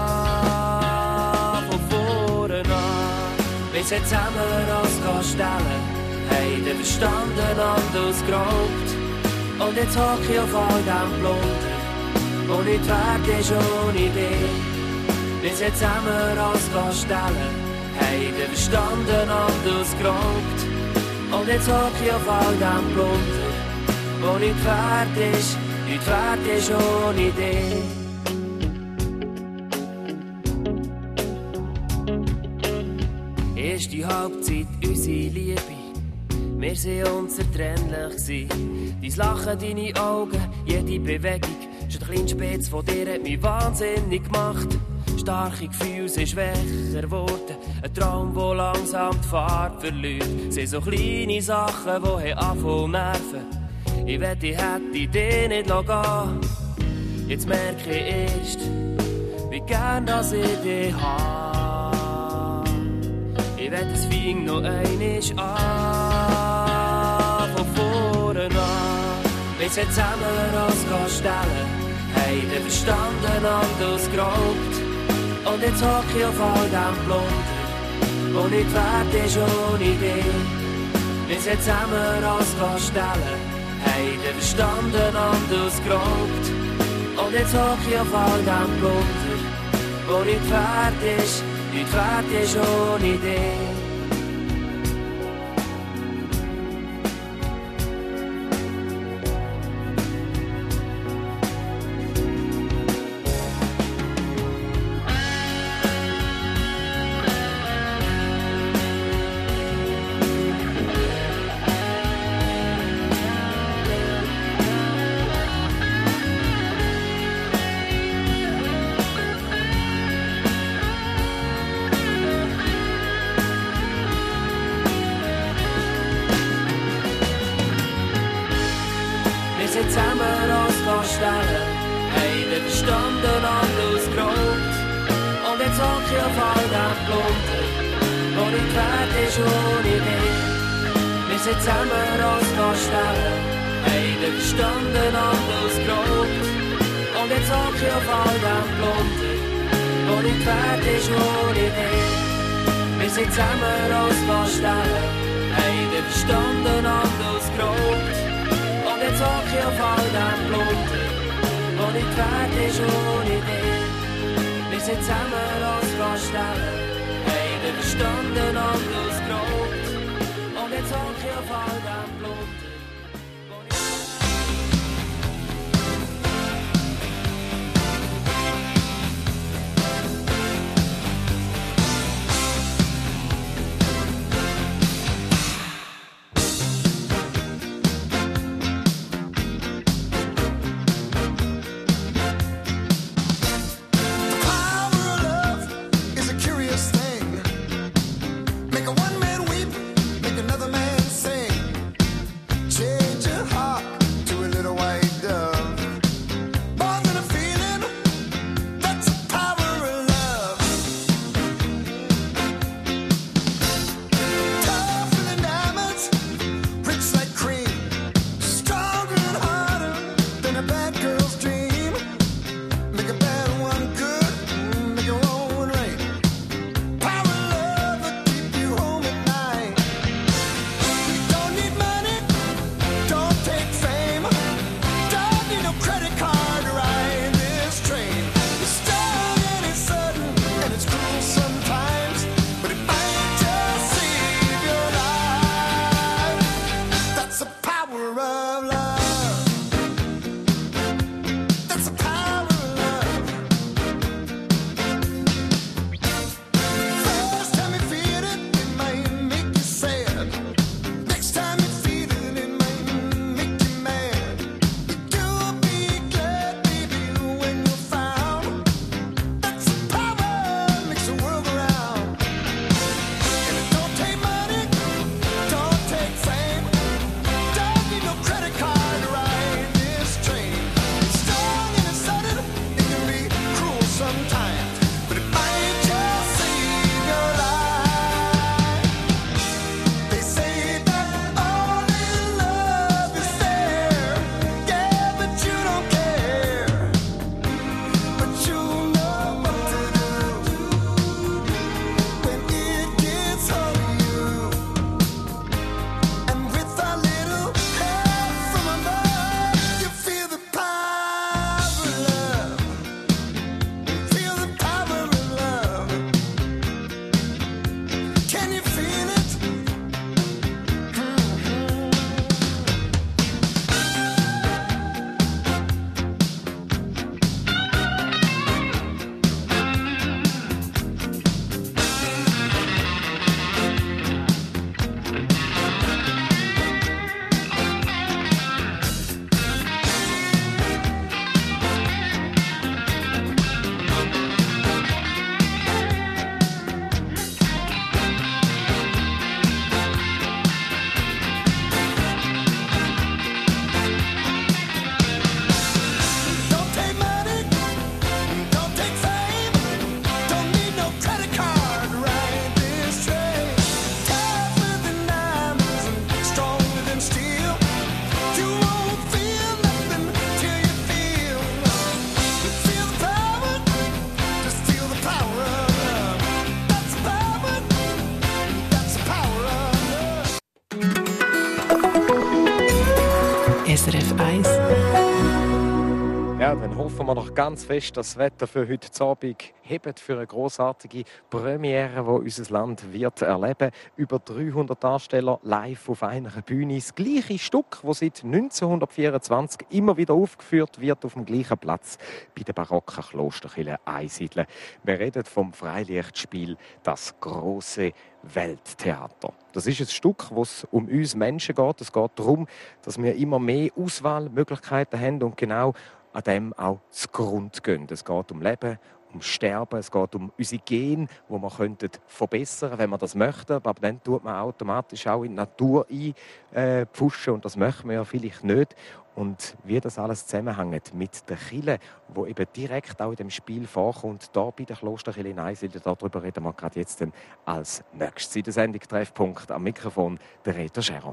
L: an, von vorne an. Wir sind zusammen uns stellen, haben den Verstand an uns geraubt. Und jetzt hock ich auf all dem Plunder, und nicht wert ist ohne dich. Wir sind zusammen uns stellen, haben den Verstand an uns geraubt. Und jetzt hock ich auf all dem Plunder, wo nicht wert ist ohne dich. Erste Halbzeit unsere Liebe, wir waren unzertrennlich. Dein Lachen, deine Augen, jede Bewegung, schon ein kleines Spätz von dir hat mich wahnsinnig gemacht. Starke Gefühle sind schwächer geworden, ein Traum, der langsam die Fahrt verliert. Es sind so kleine Sachen, die anfangen nerven. Ich wette, ich hätte dich nicht gehen. Jetzt merke ich erst, wie gern, dass ich dich habe. Ich wette, es fing noch einmal an, von vorne an. Wir sind zusammen uns stellen, haben den Verstand an uns geraubt. Und jetzt hock ich auf all dem Plunder, wo nicht wert ist ohne dich. Wir sind zusammen uns stellen, haben den Verstand an uns geraubt. Und jetzt hock ich auf all dem Plunder, wo nicht wert ist ohne dich. ohne Verstand alles geraubt. Und jetzt hock ich auf all dem Blut.
M: SRF 1.
B: Ja, dann hoffen wir noch ganz fest, dass das Wetter für heute Abend hebt für eine grossartige Premiere, die unser Land wird erleben. Über 300 Darsteller live auf einer Bühne. Das gleiche Stück, das seit 1924 immer wieder aufgeführt wird auf dem gleichen Platz bei der barocken Klosterkirche Einsiedeln. Wir reden vom Freilichtspiel «Das große Welttheater». Das ist ein Stück, wo es um uns Menschen geht. Es geht darum, dass wir immer mehr Auswahlmöglichkeiten haben und genau an dem auch zugrunde gehen. Es geht um Leben, um Sterben, es geht um unsere Gene, die wir verbessern könnten, wenn wir das möchten. Aber dann tut man automatisch auch in die Natur einpfuschen und das möchten wir ja vielleicht nicht. Und wie das alles zusammenhängt mit der Kirche, die eben direkt auch in dem Spiel vorkommt, hier bei der Klosterkirche in Einsiedeln, darüber reden wir gerade jetzt als nächstes. In der Sendung «Treffpunkt» am Mikrofon der Reto Scherer.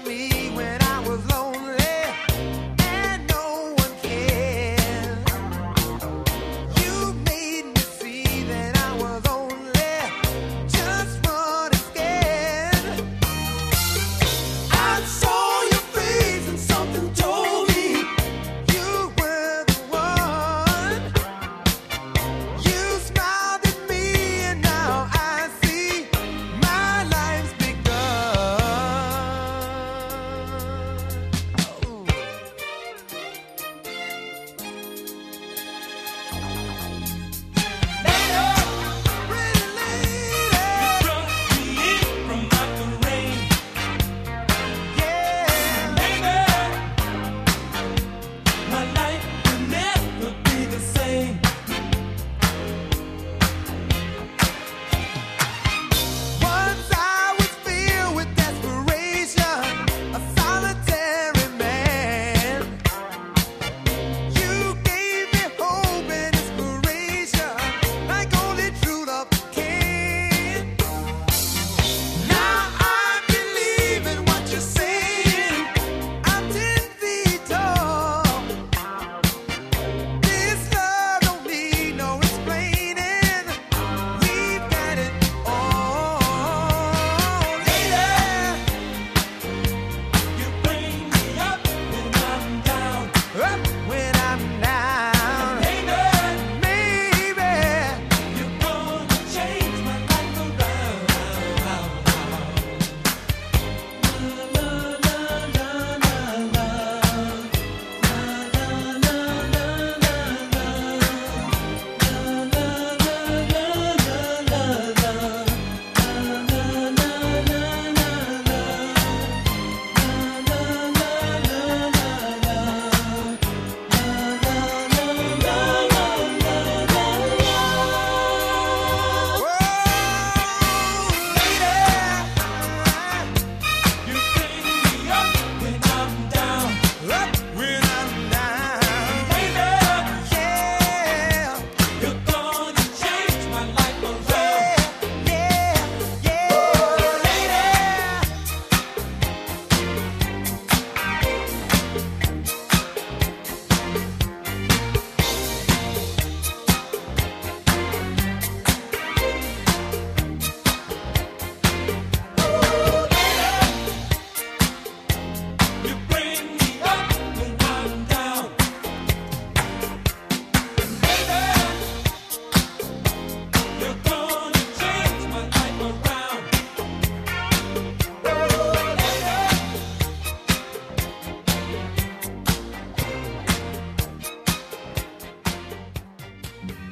N: When I was lonely and no one cared.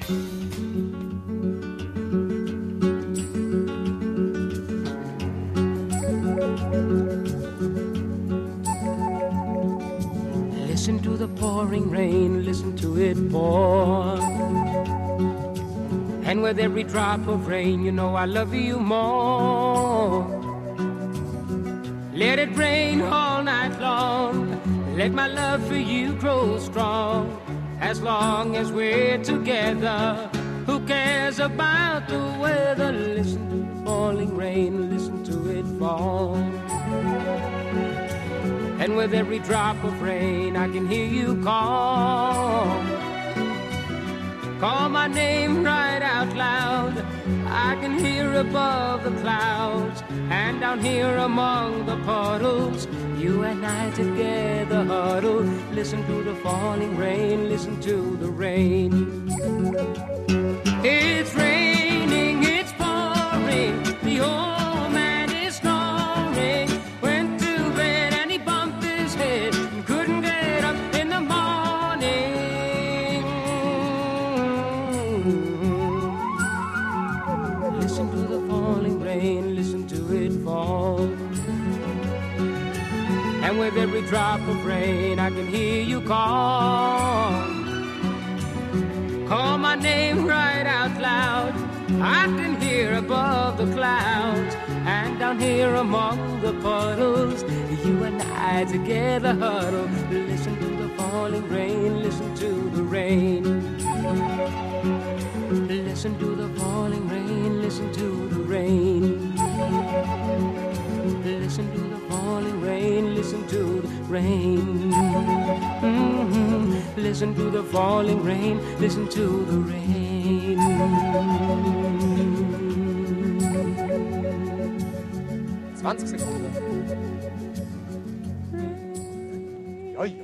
L: Listen to the pouring rain, listen to it pour. And with every drop of rain, you know I love you more. Let it rain all night long. Let my love for you grow strong. As long as we're together, who cares about the weather? Listen to the falling rain, listen to it fall. And with every drop of rain, I can hear you call. Call my name right out loud. I can hear above the clouds. And down here among the puddles, you and I together huddle. Listen to the falling rain, listen to the rain. It's raining, it's pouring. The old man is snoring. Went to bed and he bumped his head and couldn't get up in the morning. Listen to the falling rain, listen to it fall. And with every drop of rain, I can hear you call. Call my name right out loud. I can hear above the clouds. And down here among the puddles, you and I together huddle. Listen to the falling rain, listen to the rain. Listen to the falling rain, listen to the rain. Listen to the falling rain, listen to the rain. Listen to the falling rain, listen to the rain.
B: 20 Sekunden. Ja, ja.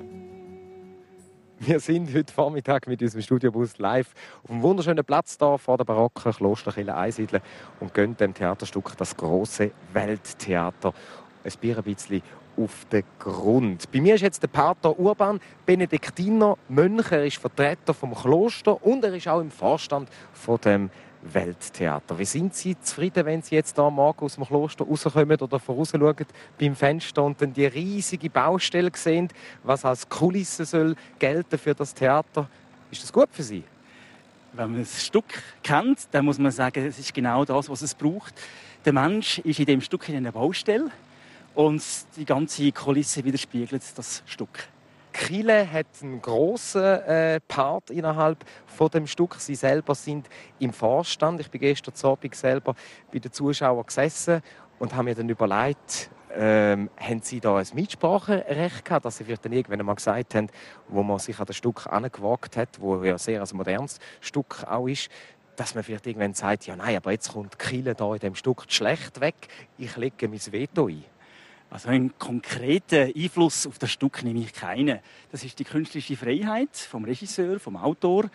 B: Wir sind heute Vormittag mit unserem Studiobus live auf einem wunderschönen Platz hier vor der barocken Klosterkirche Einsiedeln und gehen dem Theaterstück «Das große Welttheater» ein bisschen auf den Grund. Bei mir ist jetzt der Pater Urban, Benediktiner Mönch. Er ist Vertreter vom Kloster und er ist auch im Vorstand von dem Welttheater. Wie sind Sie zufrieden, wenn Sie jetzt hier morgen aus dem Kloster rauskommen oder vorausschauen beim Fenster und dann die riesige Baustelle sehen, was als Kulisse soll gelten für das Theater? Ist das gut für Sie?
N: Wenn man das Stück kennt, dann muss man sagen, es ist genau das, was es braucht. Der Mensch ist in dem Stück in einer Baustelle und die ganze Kulisse widerspiegelt das Stück.
B: Kille hat einen grossen Part innerhalb von dem Stück. Sie selber sind im Vorstand. Ich bin gestern Abend selber bei den Zuschauern gesessen und habe mir dann überlegt, haben Sie da ein Mitspracherecht gehabt, dass Sie dann irgendwann einmal gesagt haben, wo man sich an das Stück angewagt hat, wo ja sehr ein modernes Stück auch ist, dass man vielleicht irgendwann sagt, ja nein, aber jetzt kommt Kille da in dem Stück schlecht weg, ich lege mein Veto ein.
N: Also einen konkreten Einfluss auf das Stück nehme ich keinen. Das ist die künstlerische Freiheit vom Regisseur, vom Autor.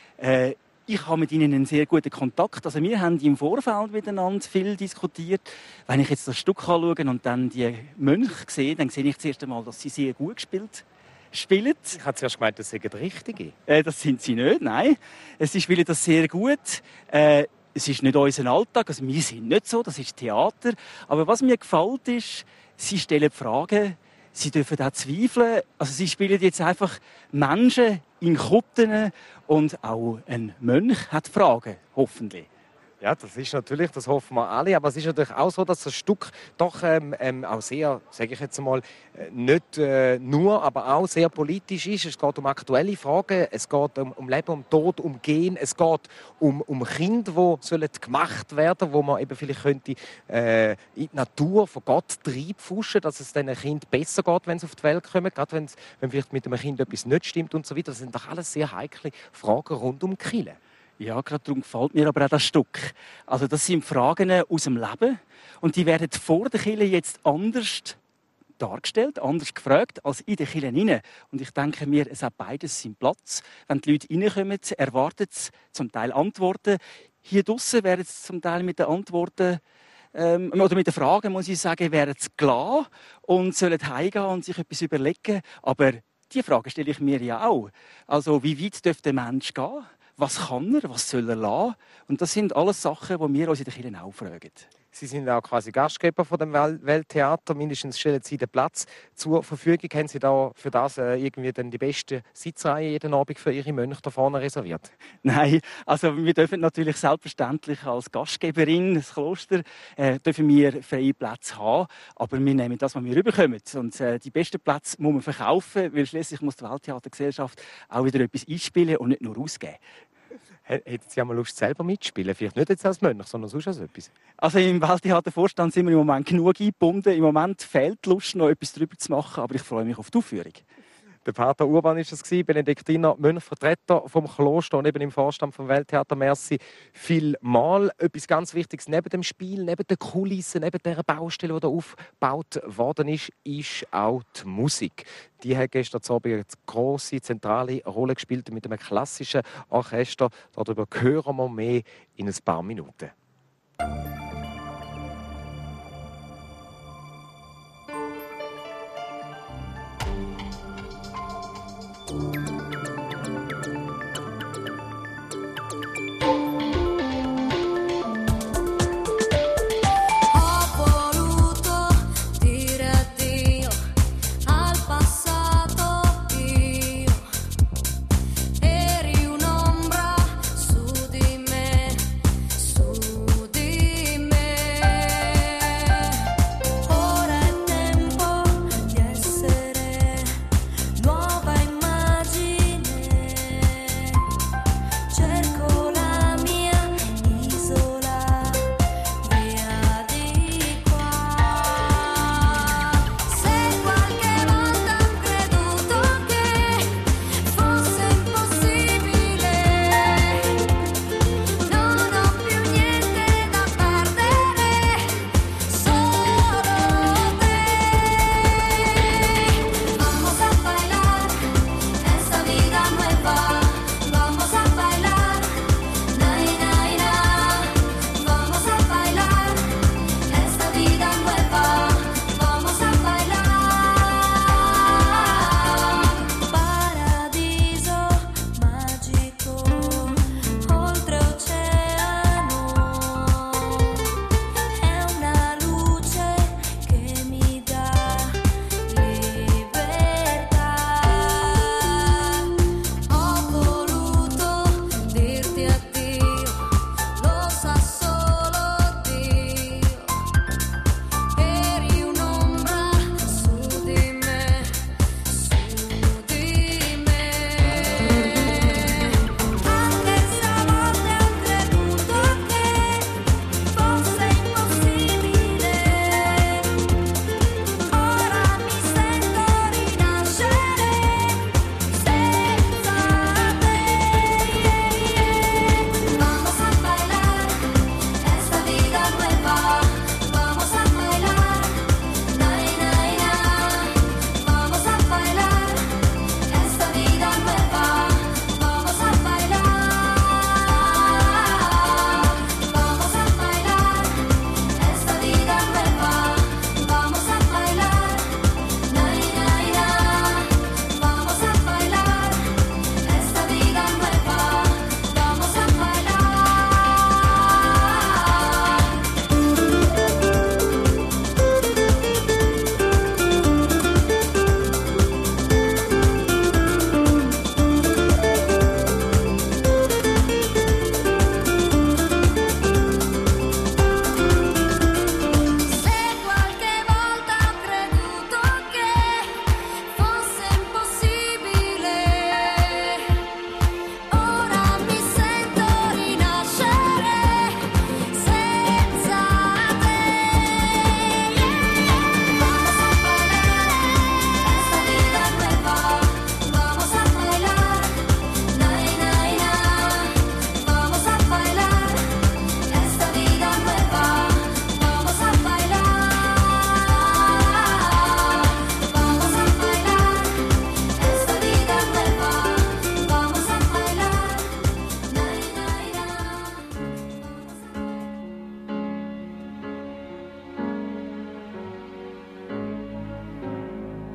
N: Ich habe mit ihnen einen sehr guten Kontakt. Also wir haben im Vorfeld miteinander viel diskutiert. Wenn ich jetzt das Stück anschaue und dann die Mönche sehe, dann sehe ich zuerst einmal, dass sie sehr gut spielen. Ich
B: habe zuerst gemeint, das sind die Richtigen.
N: Das sind sie nicht, nein. Sie spielen das sehr gut. Es ist nicht unser Alltag, also wir sind nicht so, das ist Theater. Aber was mir gefällt ist, sie stellen Fragen, sie dürfen auch zweifeln. Also sie spielen jetzt einfach Menschen in Kutten und auch ein Mönch hat Fragen, hoffentlich.
B: Ja, das ist natürlich, das hoffen wir alle, aber es ist natürlich auch so, dass das Stück doch auch sehr, sage ich jetzt mal, nicht nur, aber auch sehr politisch ist. Es geht um aktuelle Fragen, es geht um Leben, um Tod, um Gehen, es geht um Kinder, die gemacht werden sollen, wo man eben vielleicht könnte in die Natur von Gott reinpfuschen, dass es diesen Kind besser geht, wenn sie auf die Welt kommen, gerade wenn vielleicht mit einem Kind etwas nicht stimmt und so weiter. Das sind doch alles sehr heikle Fragen rund um die Kirche.
N: Ja, gerade darum gefällt mir aber auch das Stück. Also das sind Fragen aus dem Leben und die werden vor der Kirche jetzt anders dargestellt, anders gefragt als in der Kirche hinein. Und ich denke mir, es hat beides seinen Platz. Wenn die Leute reinkommen, erwarten sie zum Teil Antworten. Hier draussen werden sie zum Teil mit den Antworten oder mit den Fragen, muss ich sagen, werden sie gelassen und sollen heimgehen und sich etwas überlegen. Aber die Frage stelle ich mir ja auch. Also wie weit darf der Mensch gehen? Was kann er? Was soll er lassen? Und das sind alles Sachen, die wir uns in der Kirche auch fragen.
B: Sie sind auch quasi Gastgeber von dem Welttheater. Mindestens stellen Sie den Platz zur Verfügung. Haben Sie da für das irgendwie dann die beste Sitzreihe jeden Abend für Ihre Mönche da vorne reserviert?
N: Nein, also wir dürfen natürlich selbstverständlich als Gastgeberin des Klosters dürfen wir freie Plätze haben, aber wir nehmen das, was wir rüberkommen. Und die besten Plätze muss man verkaufen, weil schließlich muss die Welttheatergesellschaft auch wieder etwas einspielen und nicht nur ausgeben.
B: Hätten Sie einmal Lust, selber mitspielen? Vielleicht nicht jetzt als Mönch, sondern sonst als etwas?
N: Also im Welttheatervorstand sind wir im Moment genug eingebunden. Im Moment fehlt die Lust, noch etwas darüber zu machen, aber ich freue mich auf die Aufführung.
B: Der Pater Urban war es, Benediktiner Mönchvertreter vom Kloster und eben im Vorstand vom Welttheater. Merci vielmal. Etwas ganz Wichtiges neben dem Spiel, neben den Kulissen, neben der Baustelle, die da aufgebaut worden ist auch die Musik. Die hat gestern Abend eine grosse, zentrale Rolle gespielt mit einem klassischen Orchester. Darüber hören wir mehr in ein paar Minuten.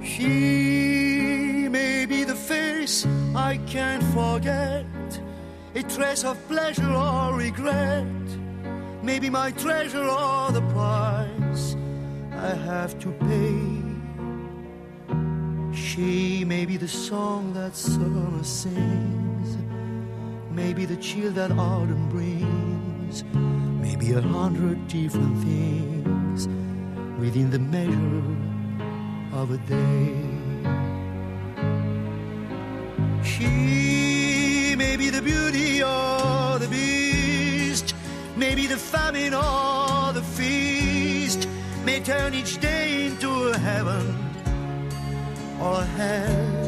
O: She may be the face I can't forget, a trace of pleasure or regret. Maybe my treasure or the price I have to pay. She may be the song that summer sings, maybe the chill that autumn brings, maybe 100 different things within the measure of a day. She may be the beauty or the beast, maybe the famine or the feast, may turn each day into a heaven or a hell.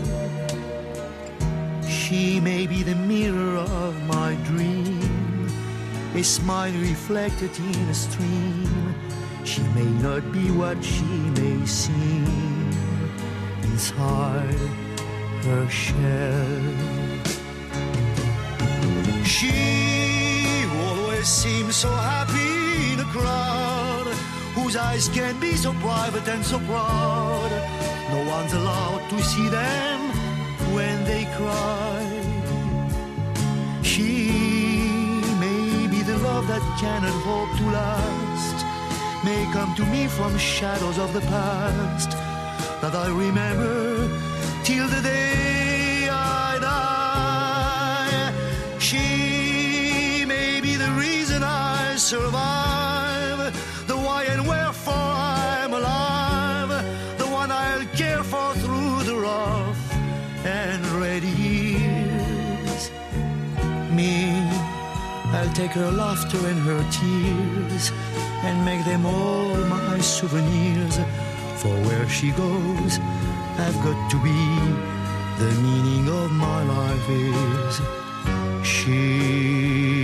O: She may be the mirror of my dream, a smile reflected in a stream. She may not be what she may seem inside her shell. She always seems so happy in a crowd, whose eyes can be so private and so proud. No one's allowed to see them when they cry. She may be the love that cannot hope to last, may come to me from shadows of the past that I remember till the day I die. She may be the reason I survive, the why and wherefore I'm alive, the one I'll care for through the rough and ready years. Me, I'll take her laughter and her tears and make them all my souvenirs. For where she goes, I've got to be. The meaning of my life is she.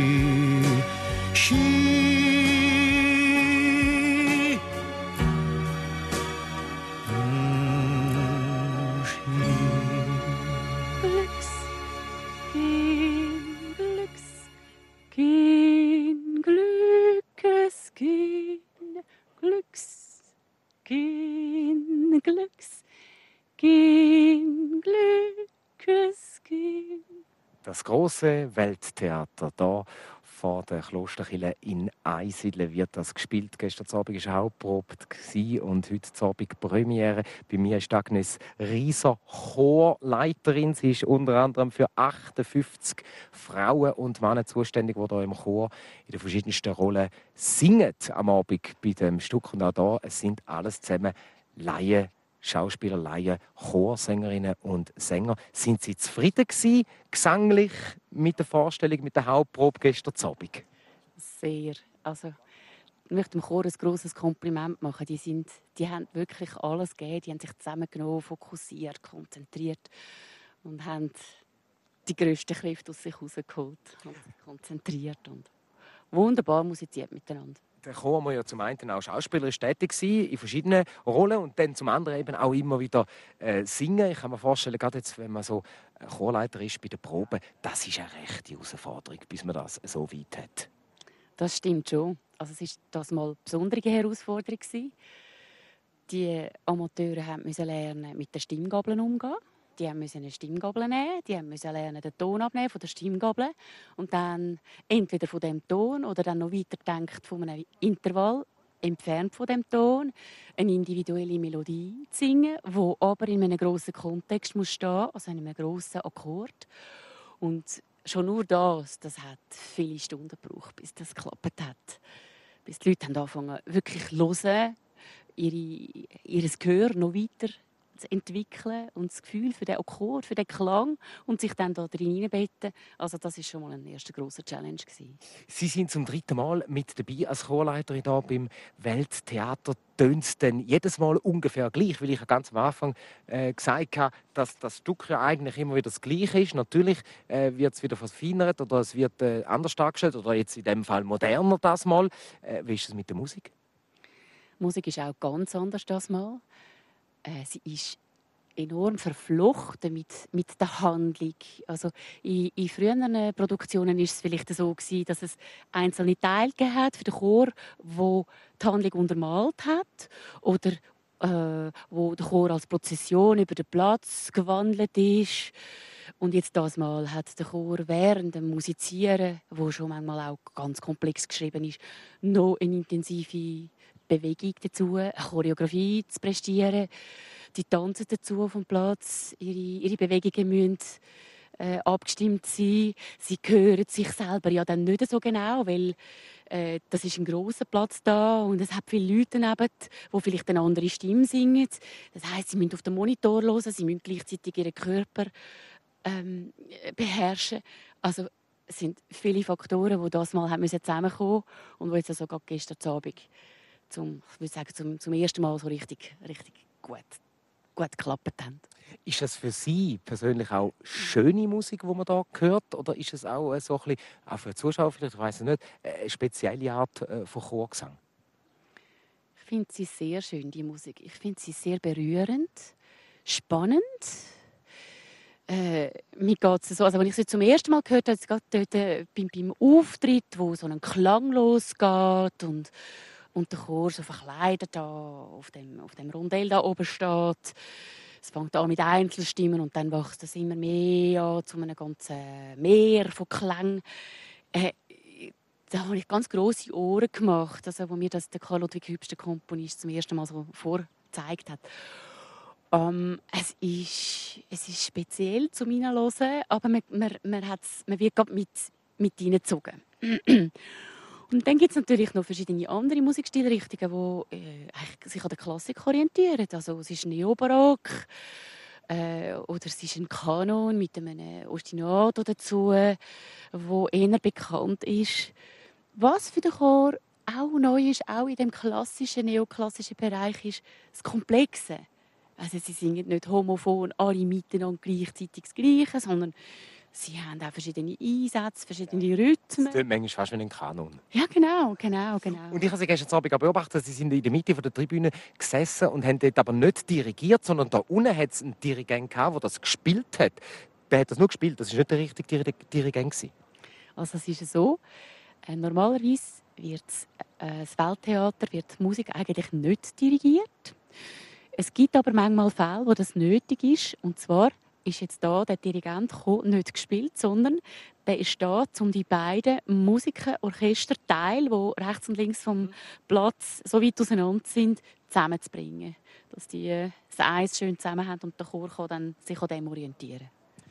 B: Das große Welttheater hier vor der Klosterkirche in Einsiedeln wird das gespielt. Gestern Abend war Hauptprobe und heute Abend Premiere. Bei mir ist Agnes Rieser, Chorleiterin. Sie ist unter anderem für 58 Frauen und Männer zuständig, die hier im Chor in den verschiedensten Rollen singen am Abend bei dem Stück. Und auch hier, es sind alles zusammen Laien. Schauspieler, Laien, Chorsängerinnen und Sänger. Sind Sie zufrieden gewesen, gesanglich mit der Vorstellung, mit der Hauptprobe gestern Abend?
P: Sehr. Also, ich möchte dem Chor ein grosses Kompliment machen. Die haben wirklich alles gegeben. Die haben sich zusammengenommen, fokussiert, konzentriert und haben die grössten Kräfte aus sich herausgeholt. Konzentriert und wunderbar musiziert miteinander.
B: Der Chor muss ja zum einen auch schauspielerisch tätig sein, in verschiedenen Rollen, und dann zum anderen eben auch immer wieder singen. Ich kann mir vorstellen, gerade jetzt, wenn man so Chorleiter ist bei der Probe, das ist eine rechte Herausforderung, bis man das so weit hat.
P: Das stimmt schon. Also es war das mal eine besondere Herausforderung. Die Amateure mussten lernen, mit den Stimmgabeln umzugehen. Die mussten eine Stimmgabel nehmen, die mussten lernen, den Ton abnehmen von der Stimmgabel und dann entweder von dem Ton oder dann noch weiter denkt von einem Intervall entfernt von dem Ton eine individuelle Melodie zu singen, die aber in einem grossen Kontext muss stehen, also in einem grossen Akkord. Und schon nur das hat viele Stunden gebraucht, bis das geklappt hat. Bis die Leute anfangen wirklich zu hören, ihr Gehör noch weiter zu entwickeln und das Gefühl für den Akkord, für den Klang und sich dann da drin hineinbetten. Also das war schon mal ein erster grosser Challenge gewesen.
B: Sie sind zum 3. Mal mit dabei als Chorleiterin hier beim Welttheater. Tönt es denn jedes Mal ungefähr gleich? Weil ich ganz am Anfang gesagt habe, dass das Stück ja eigentlich immer wieder das Gleiche ist. Natürlich wird es wieder verfeinert oder es wird anders dargestellt oder jetzt in dem Fall moderner das Mal. Wie ist es mit der Musik?
P: Die Musik ist auch ganz anders das Mal. Sie ist enorm verflochten mit der Handlung. Also in früheren Produktionen war es vielleicht so gewesen, dass es einzelne Teile hat für den Chor, wo die Handlung untermalt hat oder wo der Chor als Prozession über den Platz gewandelt ist. Und jetzt das Mal hat der Chor während dem Musizieren, wo schon manchmal auch ganz komplex geschrieben ist, noch eine intensive Bewegung dazu, eine Choreografie zu prestieren. Die tanzen dazu auf dem Platz, ihre Bewegungen müssen abgestimmt sein. Sie hören sich selber ja dann nicht so genau, weil das ist ein grosser Platz da und es hat viele Leute daneben, die vielleicht eine andere Stimme singen. Das heisst, sie müssen auf den Monitor hören, sie müssen gleichzeitig ihren Körper beherrschen. Also es sind viele Faktoren, die das mal zusammenkommen mussten und die jetzt also gestern Abend zum ersten Mal so richtig gut geklappt haben.
B: Ist das für Sie persönlich auch schöne Musik, die man da hört? Oder ist es auch so ein bisschen, auch für die Zuschauer vielleicht, ich weiss es nicht, eine spezielle Art von Chorgesang?
P: Ich finde sie sehr schön, die Musik. Ich finde sie sehr berührend, spannend. Mir geht's so, also wenn ich sie zum ersten Mal gehört habe, gerade dort beim Auftritt, wo so ein Klang losgeht und der Chor so verkleidet da auf dem Rondell da oben steht. Es fängt an mit Einzelstimmen und dann wächst es immer mehr an zu einem ganzen Meer von Klängen. Da habe ich ganz grosse Ohren gemacht, also, wo mir das der Karl Ludwig Hübsch, der Komponist, zum ersten Mal so vorgezeigt hat. Es ist speziell zum Hineinhören, aber man wird gerade mit hineingezogen. Und dann gibt es natürlich noch verschiedene andere Musikstilrichtungen, die sich an der Klassik orientieren. Also es ist Neobarock oder es ist ein Kanon mit einem Ostinato dazu, wo eher bekannt ist. Was für den Chor auch neu ist, auch in dem klassischen, neoklassischen Bereich, ist das Komplexe. Also sie singen nicht homophon alle miteinander gleichzeitig das Gleiche, sondern sie haben auch verschiedene Einsätze, verschiedene Rhythmen.
B: Das klingt manchmal fast wie ein Kanon.
P: Ja, genau. Und
B: ich habe Sie gestern Abend beobachtet, Sie sind in der Mitte der Tribüne gesessen und haben dort aber nicht dirigiert, sondern da unten hat es einen Dirigent gehabt, der das gespielt hat. Der hat das nur gespielt, das war nicht der richtige Dirigent.
P: Also es ist so, normalerweise wird das Welttheater, wird die Musik eigentlich nicht dirigiert. Es gibt aber manchmal Fälle, wo das nötig ist, und zwar ist jetzt da der Dirigent nicht gespielt, sondern der ist da, um die beiden Orchesterteile, die rechts und links vom Platz so weit auseinander sind, zusammenzubringen. Dass die das Eis schön zusammen haben und der Chor kann dann sich an dem orientieren.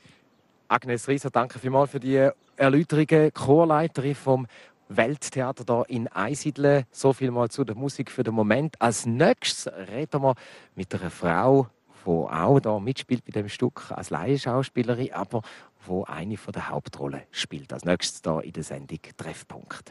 B: Agnes Rieser, danke vielmals für die Erläuterungen. Chorleiterin vom Welttheater hier in Einsiedeln. So viel mal zu der Musik für den Moment. Als nächstes reden wir mit einer Frau, die auch hier mitspielt bei dem Stück als Laienschauspielerin, aber die eine der Hauptrollen spielt. Als nächstes hier in der Sendung Treffpunkt.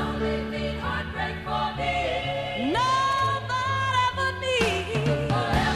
E: Nobody but me.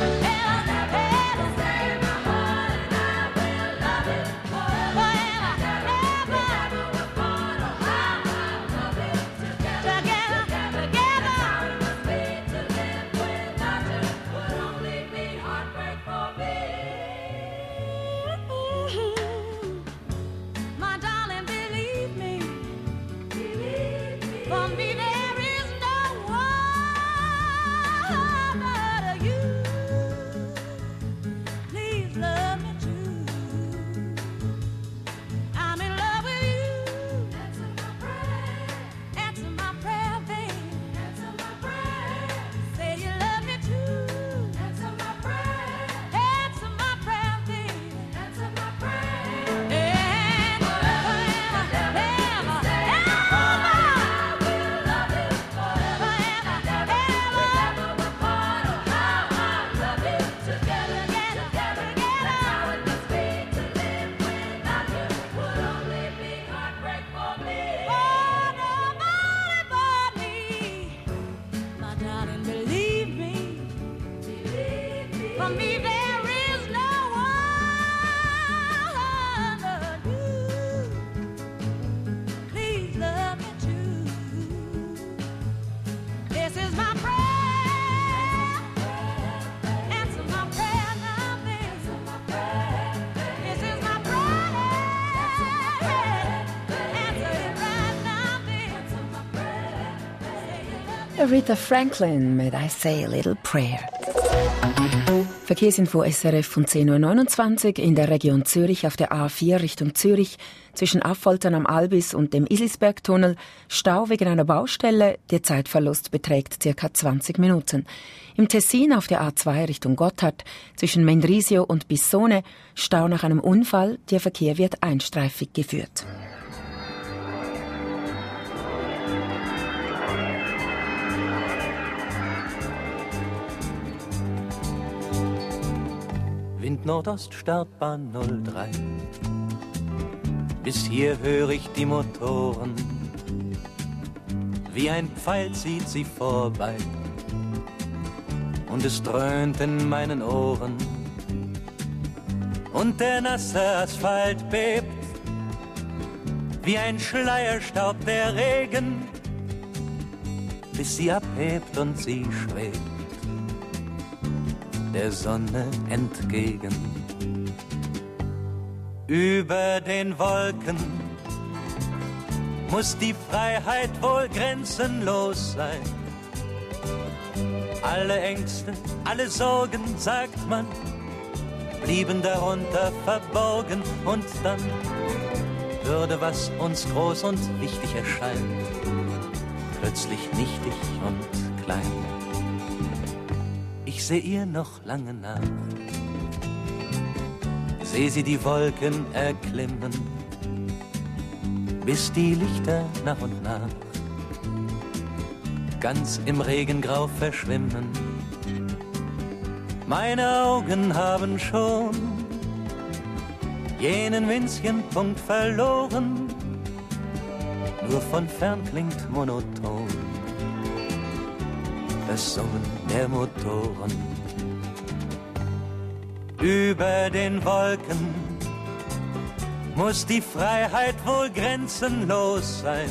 E: For me there is no one but you. Please love me too. This is my prayer. Answer my prayer now, baby. This is my prayer. Answer it right now, baby.
D: Aretha Franklin mit I Say a Little Prayer. Verkehrsinfo SRF von 10.29 Uhr in der Region Zürich auf der A4 Richtung Zürich zwischen Affoltern am Albis und dem Ilisbergtunnel. Stau wegen einer Baustelle. Der Zeitverlust beträgt ca. 20 Minuten. Im Tessin auf der A2 Richtung Gotthard zwischen Mendrisio und Bissone. Stau nach einem Unfall. Der Verkehr wird einstreifig geführt.
Q: Wind Nordost, Startbahn 03. Bis hier höre ich die Motoren. Wie ein Pfeil zieht sie vorbei. Und es dröhnt in meinen Ohren. Und der nasse Asphalt bebt. Wie ein Schleierstaub der Regen. Bis sie abhebt und sie schwebt der Sonne entgegen. Über den Wolken muss die Freiheit wohl grenzenlos sein. Alle Ängste, alle Sorgen, sagt man, blieben darunter verborgen. Und dann würde, was uns groß und wichtig erscheint, plötzlich nichtig und klein. Ich seh ihr noch lange nach, seh sie die Wolken erklimmen, bis die Lichter nach und nach ganz im Regengrau verschwimmen. Meine Augen haben schon jenen winzigen Punkt verloren, nur von fern klingt monoton das Summen der Motoren. Über den Wolken muss die Freiheit wohl grenzenlos sein.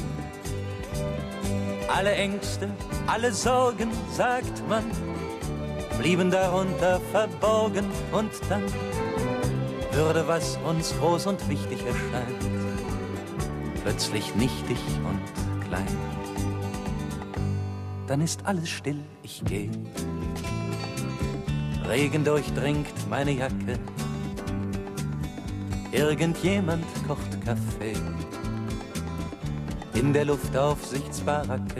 Q: Alle Ängste, alle Sorgen, sagt man, blieben darunter verborgen. Und dann würde, was uns groß und wichtig erscheint, plötzlich nichtig und klein. Dann ist alles still, ich geh. Regen durchdringt meine Jacke. Irgendjemand kocht Kaffee in der Luftaufsichtsbaracke.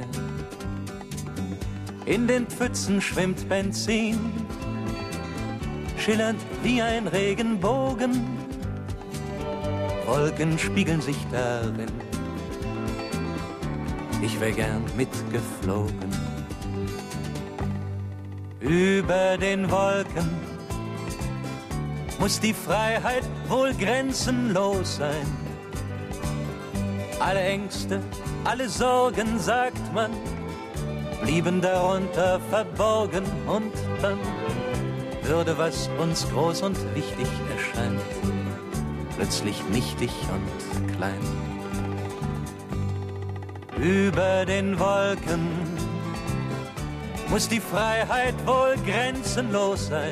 Q: In den Pfützen schwimmt Benzin, schillernd wie ein Regenbogen. Wolken spiegeln sich darin. Ich wär gern mitgeflogen. Über den Wolken muss die Freiheit wohl grenzenlos sein. Alle Ängste, alle Sorgen, sagt man, blieben darunter verborgen. Und dann würde, was uns groß und wichtig erscheint, plötzlich nichtig und klein. Über den Wolken muss die Freiheit wohl grenzenlos sein.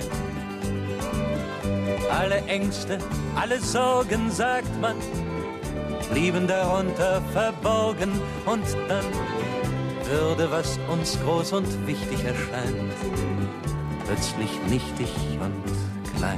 Q: Alle Ängste, alle Sorgen, sagt man, blieben darunter verborgen. Und dann würde, was uns groß und wichtig erscheint, plötzlich nichtig und klein.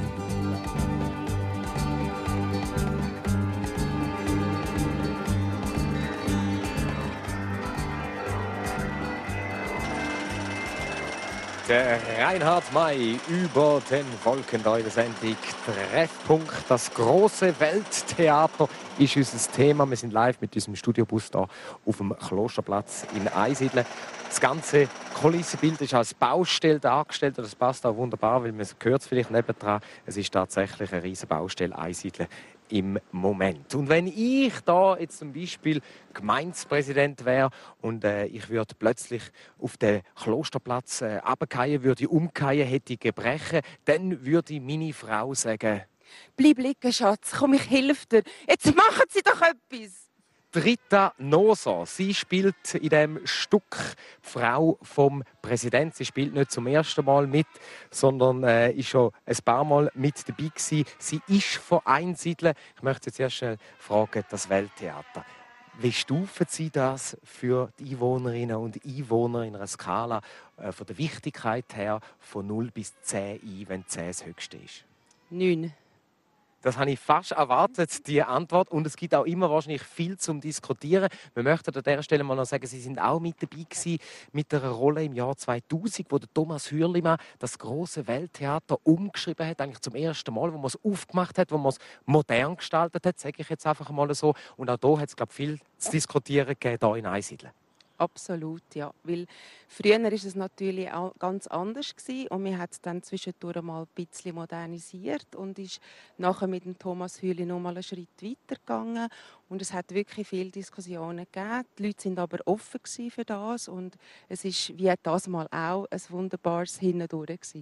B: Der Reinhard May über den Wolken da in der Sendung Treffpunkt. Das große Welttheater ist unser Thema. Wir sind live mit diesem Studiobus da auf dem Klosterplatz in Einsiedeln. Das ganze Kulissenbild ist als Baustelle dargestellt. Das passt auch wunderbar, weil man hört es vielleicht nebendran. Es ist tatsächlich eine riesige Baustelle Einsiedeln im Moment. Und wenn ich da jetzt zum Beispiel Gemeindepräsident wäre und ich würde plötzlich auf den Klosterplatz runterfallen, würde umfallen, hätte ich Gebrechen, dann würde meine Frau sagen:
R: Bleib liegen, Schatz, komm, ich helfe dir. Jetzt machen Sie doch etwas.
B: Rita Noser, sie spielt in dem Stück die Frau vom Präsidenten. Sie spielt nicht zum ersten Mal mit, sondern ist schon ein paar Mal mit dabei gewesen. Sie ist von Einsiedeln. Ich möchte jetzt erst schnell fragen, das Welttheater. Wie stufen Sie das für die Einwohnerinnen und Einwohner in einer Skala von der Wichtigkeit her von 0 bis 10 ein, wenn 10 das Höchste ist?
R: 9.
B: Das habe ich fast erwartet, die Antwort. Und es gibt auch immer wahrscheinlich viel zum Diskutieren. Wir möchten an dieser Stelle mal noch sagen, Sie sind auch mit dabei gewesen, mit einer Rolle im Jahr 2000, wo der Thomas Hürlimann das große Welttheater umgeschrieben hat, eigentlich zum ersten Mal, wo man es aufgemacht hat, wo man es modern gestaltet hat, sage ich jetzt einfach mal so. Und auch da hat es, glaube ich, viel zu diskutieren gegeben, hier in Einsiedeln.
R: Absolut, ja. Weil früher war es natürlich auch ganz anders gewesen, und wir haben es dann zwischendurch mal ein bisschen modernisiert und ist nachher mit dem Thomas Hüli noch mal einen Schritt weitergegangen. Und es hat wirklich viele Diskussionen gegeben. Die Leute sind aber offen für das und es ist wie das Mal auch ein wunderbares Hindurch gewesen.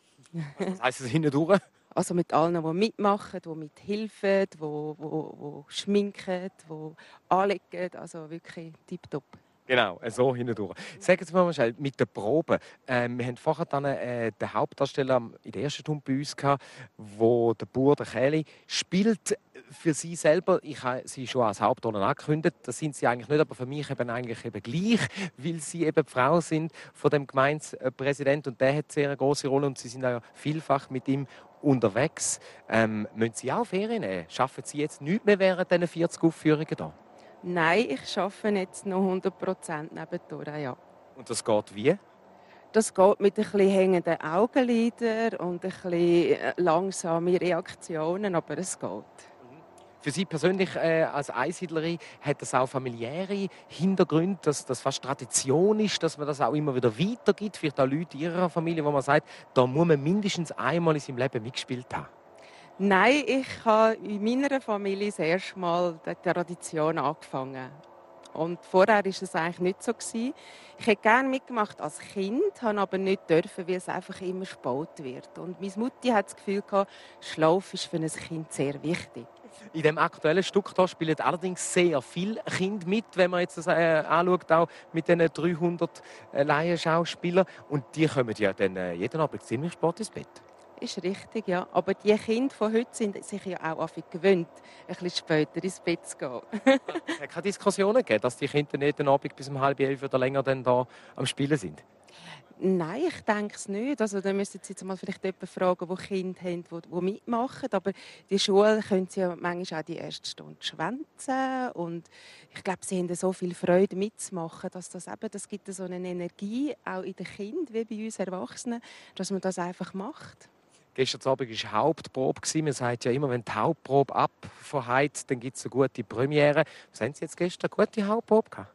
B: Was heisst es hindurch?
R: Also mit allen, die mitmachen, die mithelfen, die schminken, die anlegen, also wirklich tipptopp.
B: Genau, so hindurch. Sagen Sie mir mal schnell, mit den Proben. Wir haben vorher dann, den Hauptdarsteller in der ersten Stunde bei uns gehabt, wo der Bauer, der Käli, spielt für Sie selber. Ich habe Sie schon als Hauptrolle angekündigt. Das sind Sie eigentlich nicht, aber für mich eigentlich gleich, weil Sie eben die Frau sind von dem Gemeindepräsidenten und der hat sehr eine große Rolle und Sie sind auch vielfach mit ihm unterwegs. Müssen Sie auch Ferien nehmen? Schaffen Sie jetzt nichts mehr während diesen 40 Aufführungen hier?
R: Nein, ich arbeite jetzt noch 100% nebendurch, ja.
B: Und das geht wie?
R: Das geht mit ein bisschen hängenden Augenlidern und ein bisschen langsame Reaktionen, aber es geht.
B: Für Sie persönlich als Einsiedlerin hat das auch familiäre Hintergründe, dass das fast Tradition ist, dass man das auch immer wieder weitergibt, vielleicht auch Leute in Ihrer Familie, wo man sagt, da muss man mindestens einmal in seinem Leben mitgespielt haben?
R: Nein, ich habe in meiner Familie das erste Mal die Tradition angefangen. Und vorher war es eigentlich nicht so. Ich hätte gerne mitgemacht als Kind, habe aber nicht dürfen, weil es einfach immer spät wird. Und meine Mutti hat das Gefühl gehabt, Schlaf ist für ein Kind sehr wichtig.
B: In dem aktuellen Stück hier spielen allerdings sehr viele Kinder mit, wenn man jetzt das anschaut, auch mit diesen 300 Laienschauspielern. Und die kommen ja dann jeden Abend ziemlich spät ins Bett.
R: Ist richtig, ja. Aber die Kinder von heute sind sich ja auch gewöhnt, ein bisschen später ins Bett zu gehen.
B: Es hat keine Diskussionen gegeben, dass die Kinder nicht den Abend bis um 10:30 oder länger dann da am Spielen sind?
R: Nein, ich denke es nicht. Also, da müssen Sie jetzt mal vielleicht jemanden fragen, die Kinder haben, die mitmachen. Aber die Schule können sie ja manchmal auch die erste Stunde schwänzen. Und ich glaube, sie haben so viel Freude mitzumachen, dass das gibt so eine Energie, auch in den Kindern wie bei uns Erwachsenen, dass man das einfach macht.
B: Gestern Abend war Hauptprobe. Man sagt ja immer, wenn die Hauptprobe abverheizt, dann gibt es eine gute Premiere. Was haben Sie jetzt gestern? Eine gute Hauptprobe gehabt?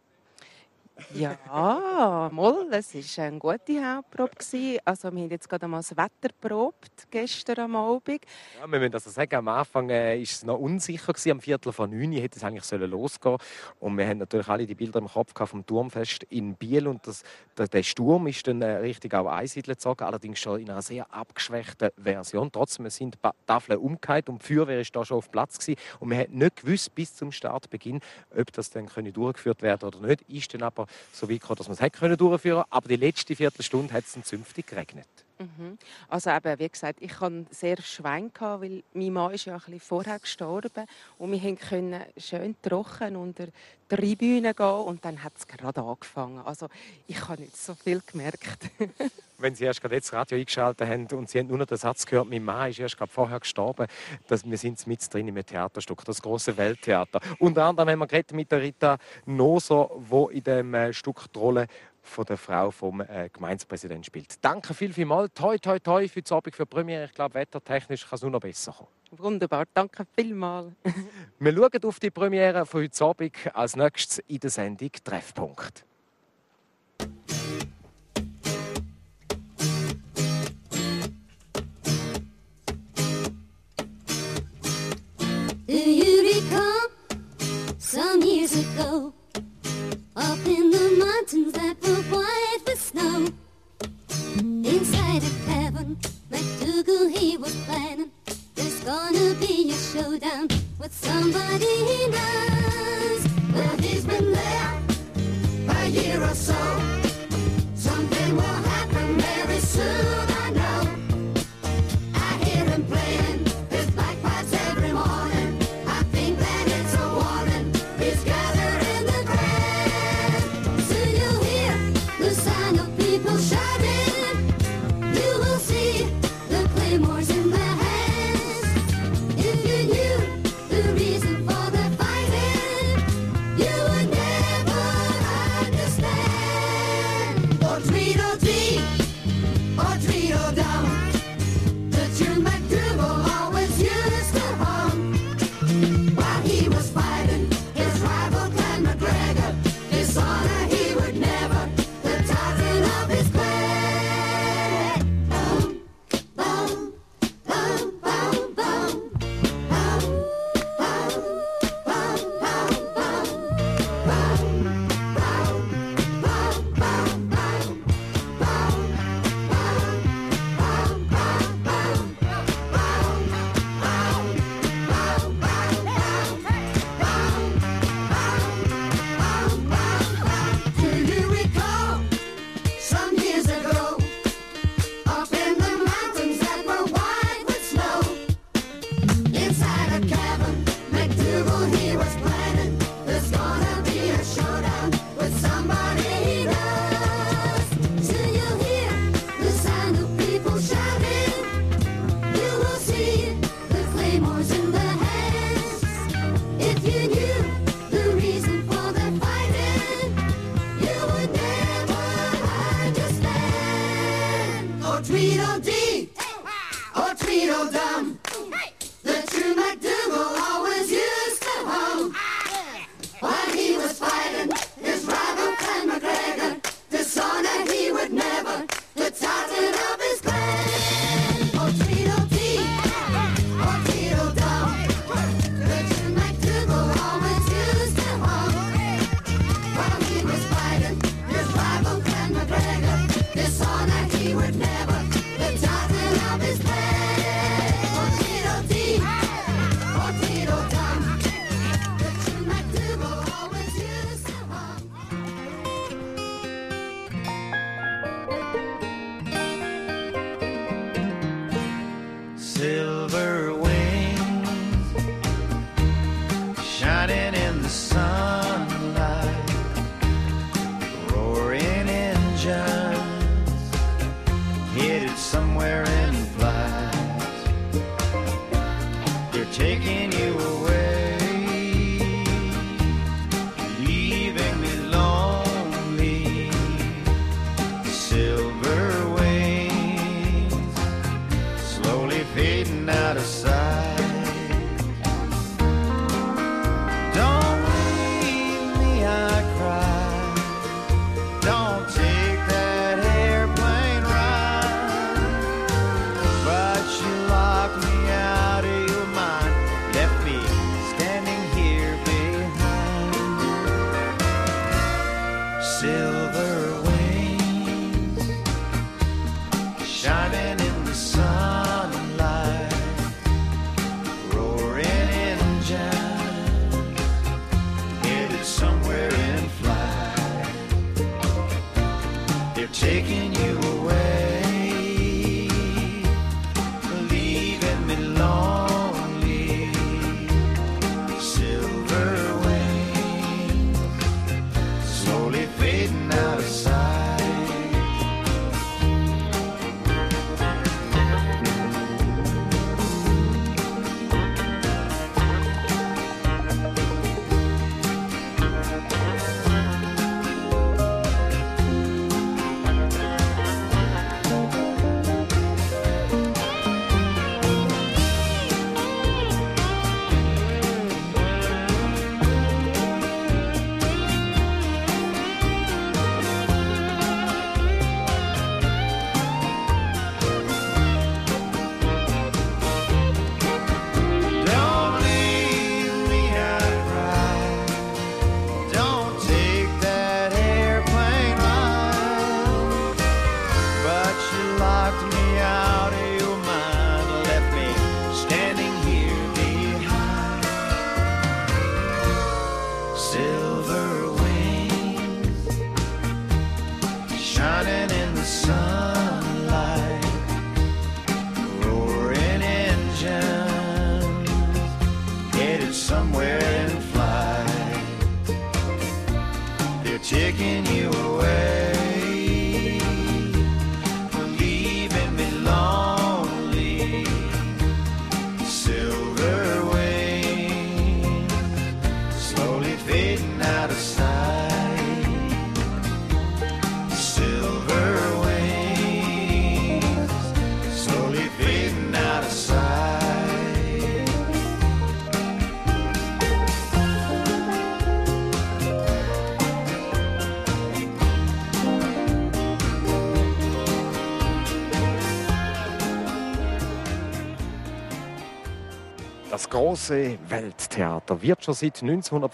R: Ja, mal, es war eine gute Hauptprobe. Also, wir haben jetzt gerade einmal das Wetter probt, gestern am Abend.
B: Ja, wir müssen also sagen, am Anfang war es noch unsicher. Am 8:45 hätte es eigentlich losgehen sollen. Und wir haben natürlich alle die Bilder im Kopf vom Turmfest in Biel. Und der Sturm ist dann richtig auch Einsiedeln gezogen, allerdings schon in einer sehr abgeschwächten Version. Trotzdem sind die Tafeln umgekehrt und die Feuerwehr war da schon auf Platz gewesen. Und wir haben nicht gewusst bis zum Startbeginn, ob das dann durchgeführt werden oder nicht. Ist dann aber so weit gekommen, dass man es durchführen konnte. Aber die letzte Viertelstunde hat es dann zünftig geregnet.
R: Also eben, wie gesagt, ich hatte sehr Schwein, weil mein Mann ist ja ein bisschen vorher gestorben und wir konnten schön trocken unter die Tribüne gehen und dann hat es gerade angefangen. Also ich habe nicht so viel gemerkt.
B: Wenn Sie erst gerade jetzt das Radio eingeschaltet haben und Sie haben nur noch den Satz gehört, mein Mann ist erst gerade vorher gestorben, wir sind mit drin im Theaterstück, das große Welttheater. Unter anderem haben wir geredet mit der Rita Noser, die in dem Stück die Rolle von der Frau vom Gemeindepräsidenten spielt. Danke vielmals. Toi, toi, toi für die Abend, für die Premiere. Ich glaube, wettertechnisch kann es nur noch besser kommen.
R: Wunderbar, danke vielmals.
B: Wir schauen auf die Premiere von heute Abend als nächstes in der Sendung «Treffpunkt».
E: with somebody he knows. Well, he's been there a year or so. Something will happen very soon, I know. I hear him playing his bagpipes every morning. I think that it's a warning. He's gathering the crowd. Soon you'll hear the sound of people shouting. You will see the claymores in their hands. If you knew the reason for the fighting, you would never understand. Or Tweedledee, or Tweedledum, the tune MacDougal always used to hum while he was fighting his rival Clan MacGregor. Dishonor he would never, the titan of his clan. Bum, bum, bum, bum, bum. Bum, bum, bum, bum, bum. Bum, bum, bum, bum, bum. Do you recall some years ago, up in the mountains that were white with snow? Inside a cabin, MacDougal he was planning. There's gonna be a showdown with somebody he knows. Soon you'll hear the sound of people shouting. You will see the claymores in their hands. If you knew the reason for their fighting, you would never understand. Oh Tweedledee, oh Tweedledum, the true MacDougal always used to hum while he was fighting his rival Clan MacGregor. Dishonor he would never, the titan of his clan. Oh Tweedledee, oh Tweedledum, the true MacDougal always used to hum while he was fighting his rival Clan MacGregor. Dishonor he would never, the titan of his clan. Oh Tweedledee, oh Tweedledum, the true MacDougal always used to hum.
S: Silver wings shining in the sunlight, roaring engines headed somewhere in flight. They're taking you away, leaving me lonely. Silver wings slowly fading out of sight. Don't leave me, I cry. Don't take that airplane ride. But you locked me out of your mind, left me standing here behind. Silver wings shining in the sunlight, somewhere in flight. They're taking you away, leaving me lonely. Silver wings slowly fading out of sight. Silver wings slowly fading out of sight.
B: Das große Welttheater wird schon seit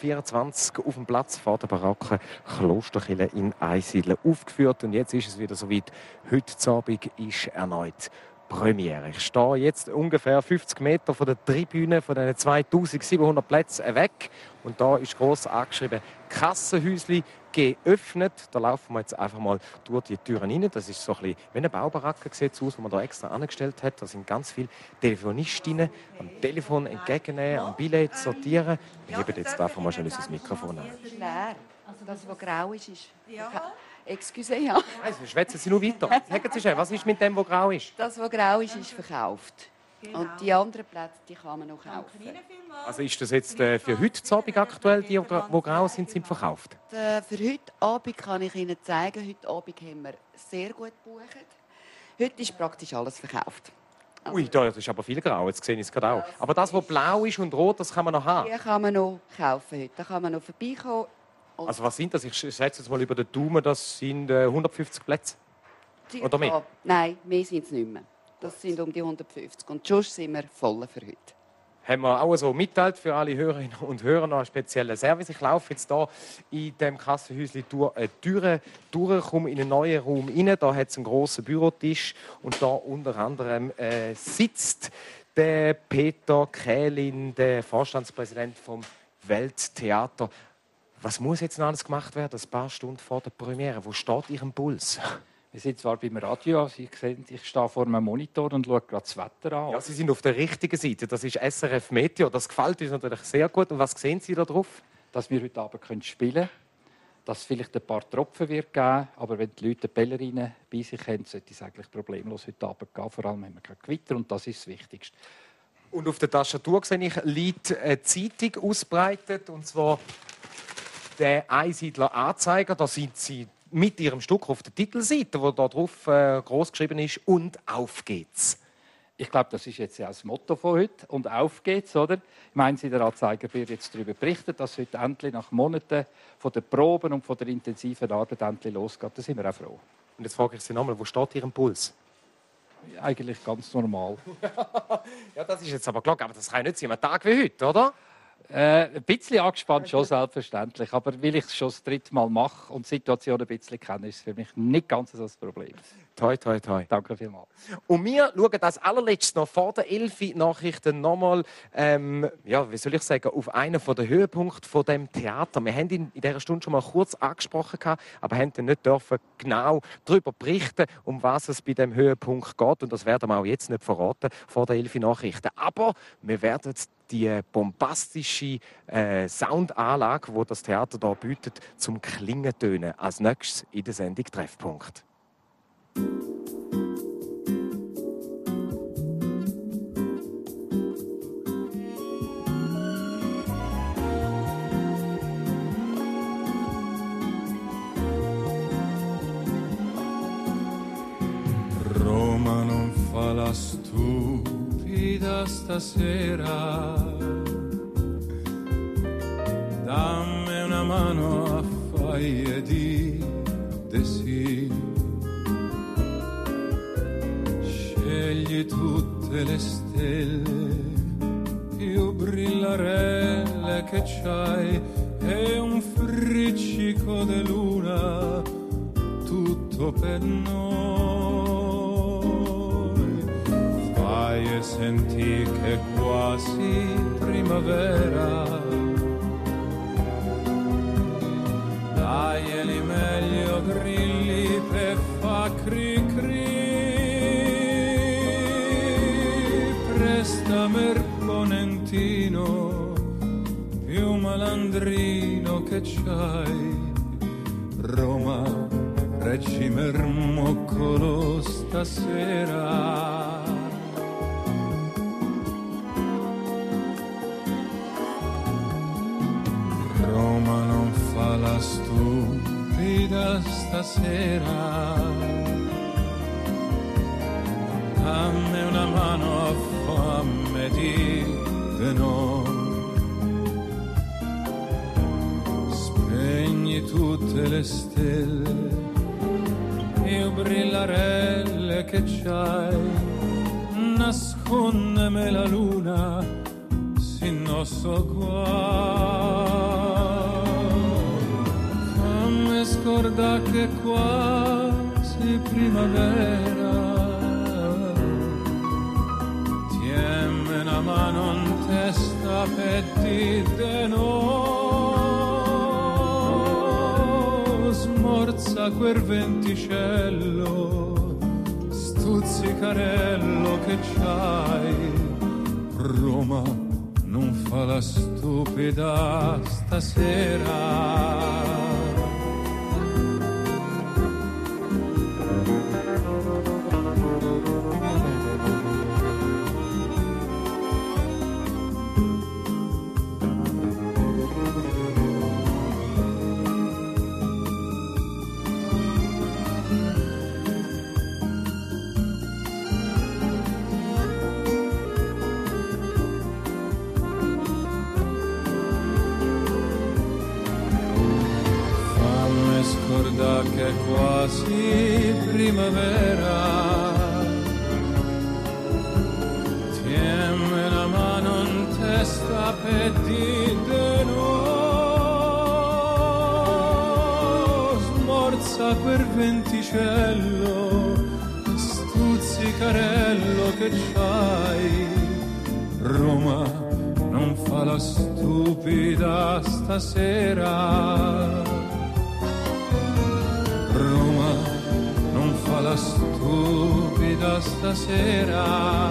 B: 1924 auf dem Platz vor der barocken Klosterkirche in Einsiedeln aufgeführt. Und jetzt ist es wieder soweit. Heute Abend ist erneut Premiere. Ich stehe jetzt ungefähr 50 Meter von der Tribüne, von den 2700 Plätzen weg. Und da ist gross angeschrieben, Kassenhäusli geöffnet. Da laufen wir jetzt einfach mal durch die Türen rein. Das ist so ein bisschen wie eine Baubaracke, sieht es aus, die man da extra angestellt hat. Da sind ganz viele Telefonistinnen am Telefon entgegennehmen, am Billett sortieren. Wir heben jetzt einfach mal schon unser Mikrofon an.
T: Also das, was grau ist, ist... Excuse, ja.
B: Also, schwätzen Sie nur weiter. Sagen Sie schnell, was ist mit dem, was grau ist?
T: Das, was grau ist, ist verkauft. Genau. Und die anderen Plätze, die kann man noch kaufen.
B: Also ist das jetzt für heute Abend aktuell, die grau sind verkauft?
T: Für heute Abend kann ich Ihnen zeigen, heute Abend haben wir sehr gut gebucht. Heute ist praktisch alles verkauft.
B: Ui, da ist aber viel grau, jetzt sehe ich es gerade auch. Aber das, was blau ist und rot, das kann man noch haben?
T: Die kann man noch kaufen heute. Da kann man noch vorbeikommen.
B: Also was sind das? Ich schätze jetzt mal über den Daumen, das sind 150 Plätze. Oder mehr?
T: Nein, mehr sind es nicht mehr. Das sind um die 150. Und sonst sind wir voll für heute.
B: Haben wir auch so mitteilt für alle Hörerinnen und Hörer noch einen speziellen Service. Ich laufe jetzt hier in diesem Kassenhäuschen durch eine Tür durch, komme in einen neuen Raum rein. Da hat es einen grossen Bürotisch und da unter anderem sitzt der Peter Kählin, der Vorstandspräsident vom Welttheater. Was muss jetzt noch alles gemacht werden, ein paar Stunden vor der Premiere? Wo steht Ihr Puls?
F: Wir sind zwar beim Radio, Sie sehen, ich stehe vor einem Monitor und schaue gerade das Wetter an.
B: Ja, Sie sind auf der richtigen Seite. Das ist SRF Meteo. Das gefällt uns natürlich sehr gut. Und was sehen Sie da drauf?
F: Dass wir heute Abend spielen können. Dass es vielleicht ein paar Tropfen wird geben, aber wenn die Leute Ballerinen bei sich haben, sollte es eigentlich problemlos heute Abend gehen. Vor allem haben wir kein Gewitter und das ist das Wichtigste.
B: Und auf der Tastatur sehe ich, liegt eine Zeitung ausbreitet, und zwar der Einsiedler Anzeiger. Da sind Sie mit Ihrem Stück auf der Titelseite, wo da drauf groß geschrieben ist, und auf geht's.
F: Ich glaube, das ist jetzt ja das Motto von heute. Und auf geht's, oder? Ich meine, der Anzeiger wird jetzt darüber berichtet, dass heute endlich nach Monaten von den Proben und von der intensiven Arbeit endlich losgeht. Da sind wir auch froh.
B: Und jetzt frage ich Sie nochmal, wo steht Ihr Puls?
F: Eigentlich ganz normal.
B: Ja, das ist jetzt aber klar, aber das kann nicht sein, ein Tag wie heute, oder?
F: Ein bisschen angespannt, schon selbstverständlich. Aber weil ich es schon das dritte Mal mache und die Situation ein bisschen kenne, ist es für mich nicht ganz so das Problem.
B: Toi, toi, toi.
F: Danke vielmals.
B: Und wir schauen das allerletzte noch vor den 11 Nachrichten nochmal, wie soll ich sagen, auf einen der Höhepunkte von dem Theater. Wir haben ihn in dieser Stunde schon mal kurz angesprochen, aber haben dann nicht dürfen genau darüber berichten, um was es bei dem Höhepunkt geht. Und das werden wir auch jetzt nicht verraten vor den 11 Nachrichten. Aber wir werden die bombastische Soundanlage, die das Theater hier bietet, zum Klingentönen als nächstes in der Sendung Treffpunkt.
H: Roma non fa la stupida stasera, dammi una mano a fare di sì, scegli tutte le stelle più brillarelle che c'hai e un friccico di luna, tutto per noi. Fai e senti che è quasi primavera, dai li meglio grilli per fa cri cri, prestami il ponentino più malandrino che c'hai. Roma, reggimi il moccolo stasera. Roma non fa la stupida stasera. Dammi una mano a fame di no. Spegni tutte le stelle, io brillarelle che c'hai. Nascondeme la luna, se no so qua. Fammi scordare che quasi primavera. Tiemme una mano in testa per dire no. Smorza quel venticello, stuzzicarello che c'hai. Roma non fa la stupida stasera. Che è quasi primavera. Tiemme una mano in testa per dire no. Smorza quel venticello, stuzzicarello che c'hai. Roma non fa la stupida stasera. Roma non fa la stupida stasera.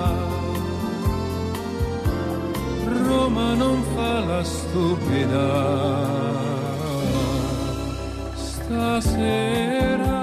H: Roma non fa la stupida stasera.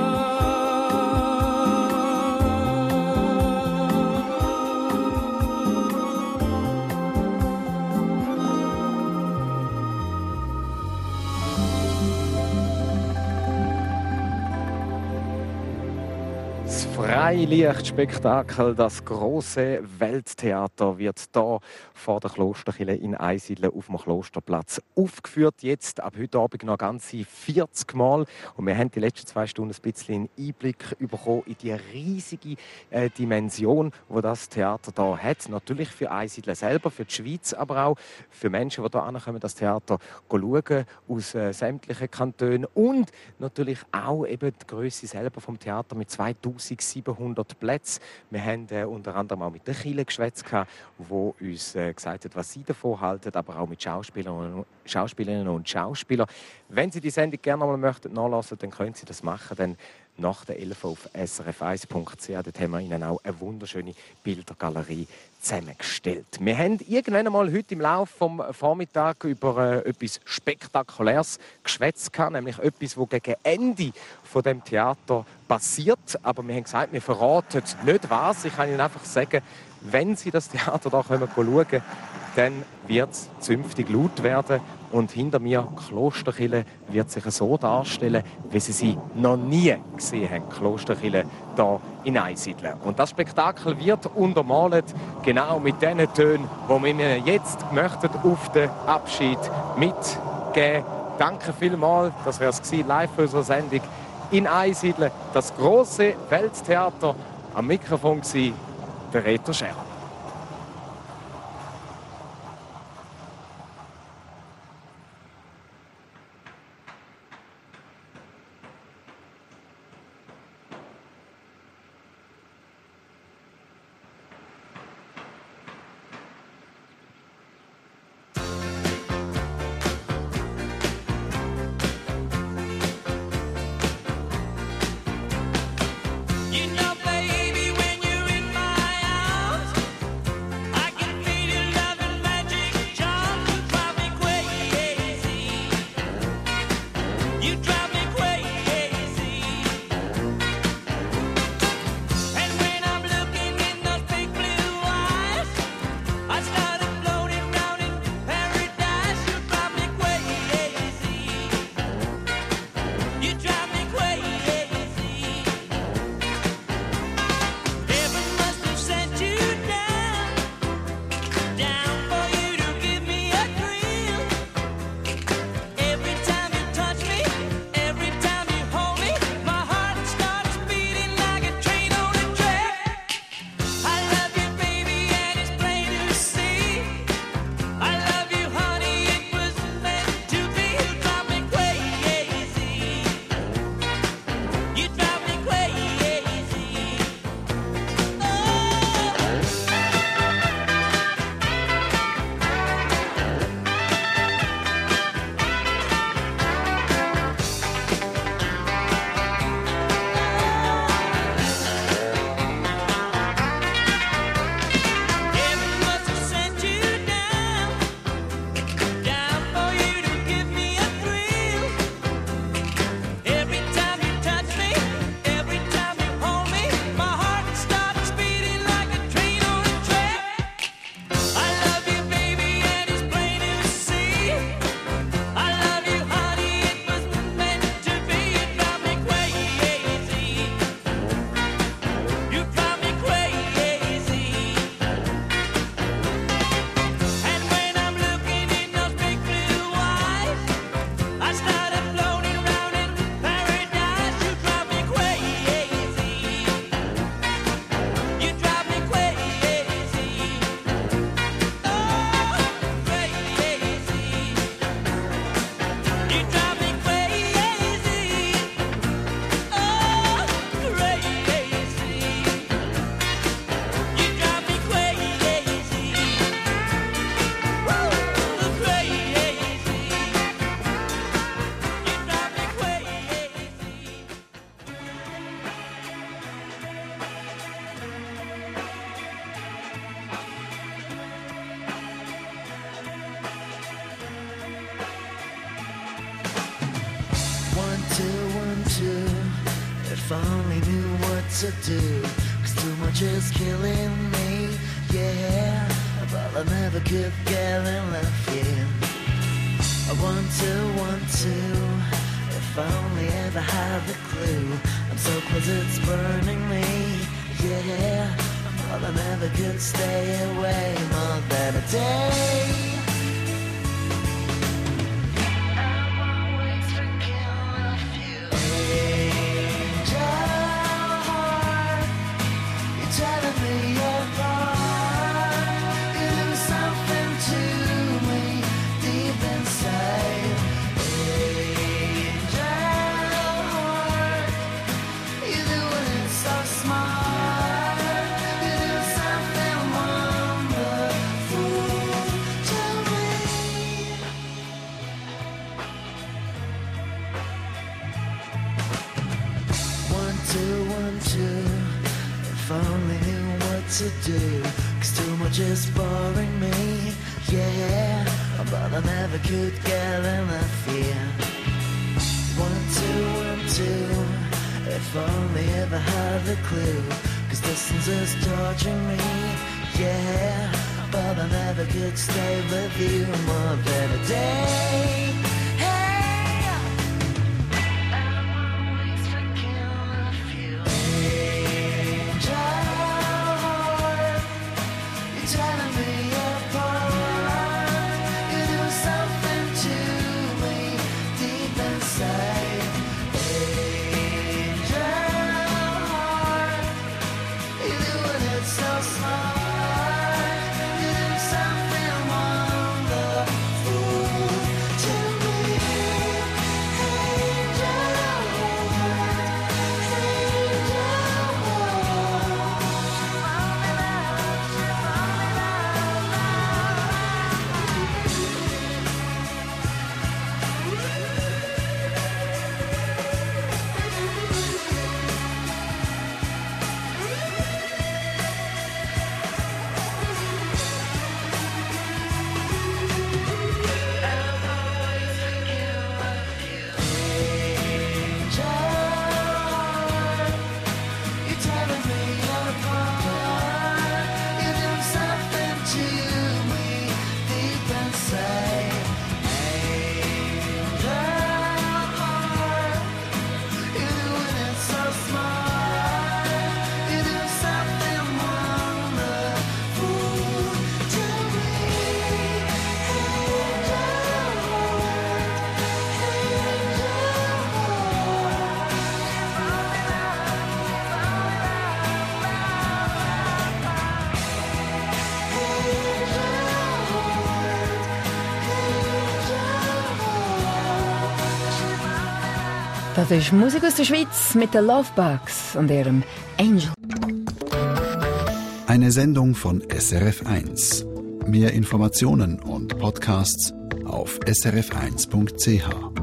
B: Freilichtspektakel, das große Welttheater, wird hier vor der Klosterkirche in Einsiedeln auf dem Klosterplatz aufgeführt. Jetzt ab heute Abend noch ganze 40 Mal. Und wir haben die letzten 2 Stunden ein bisschen einen Einblick bekommen in die riesige Dimension, die das Theater hier hat. Natürlich für Einsiedeln selber, für die Schweiz, aber auch für Menschen, die hier ankommen, das Theater schauen, aus sämtlichen Kantonen. Und natürlich auch eben die Grösse selber vom Theater mit 2700 Plätzen. Wir haben unter anderem auch mit der Kirche geschwätzt, die uns gesagt hat, was sie davon halten, aber auch mit Schauspielerinnen und Schauspielern. Wenn Sie die Sendung gerne mal nachlesen möchten, dann können Sie das machen. Dann nach der 11 auf srf1.ch. Dort haben wir Ihnen auch eine wunderschöne Bildergalerie zusammengestellt. Wir haben irgendwann einmal heute im Laufe vom Vormittag über etwas Spektakuläres geschwätzt, nämlich etwas, das gegen Ende von dem Theater passiert. Aber wir haben gesagt, wir verraten nicht was. Ich kann Ihnen einfach sagen, wenn Sie das Theater da schauen können, dann wird es zünftig laut werden. Und hinter mir, Klosterkirche, wird sich so darstellen, wie Sie sie noch nie gesehen haben. Klosterkirche hier in Einsiedeln. Und das Spektakel wird untermalt genau mit den Tönen, die wir Ihnen jetzt möchten auf den Abschied mitgeben. Danke vielmals, das wäre es live für unsere Sendung in Einsiedeln. Das große Welttheater. Am Mikrofon war der Reto Scherer.
E: You know, baby, when you're in my arms,
C: only knew what to do, 'cause too much is killing me, yeah. But I never could get enough, yeah. I want to, if I only ever had the clue. I'm so close it's burning me, yeah. But I never could stay away more than a day. To do, 'cause too much is boring me, yeah. But I never could get enough, yeah. 1, 2, if I only ever had the clue, 'cause distance is torturing me, yeah. But I never could stay with you more than a day.
D: Das ist Musik aus der Schweiz mit den Lovebugs und ihrem Angel.
A: Eine Sendung von SRF1. Mehr Informationen und Podcasts auf srf1.ch.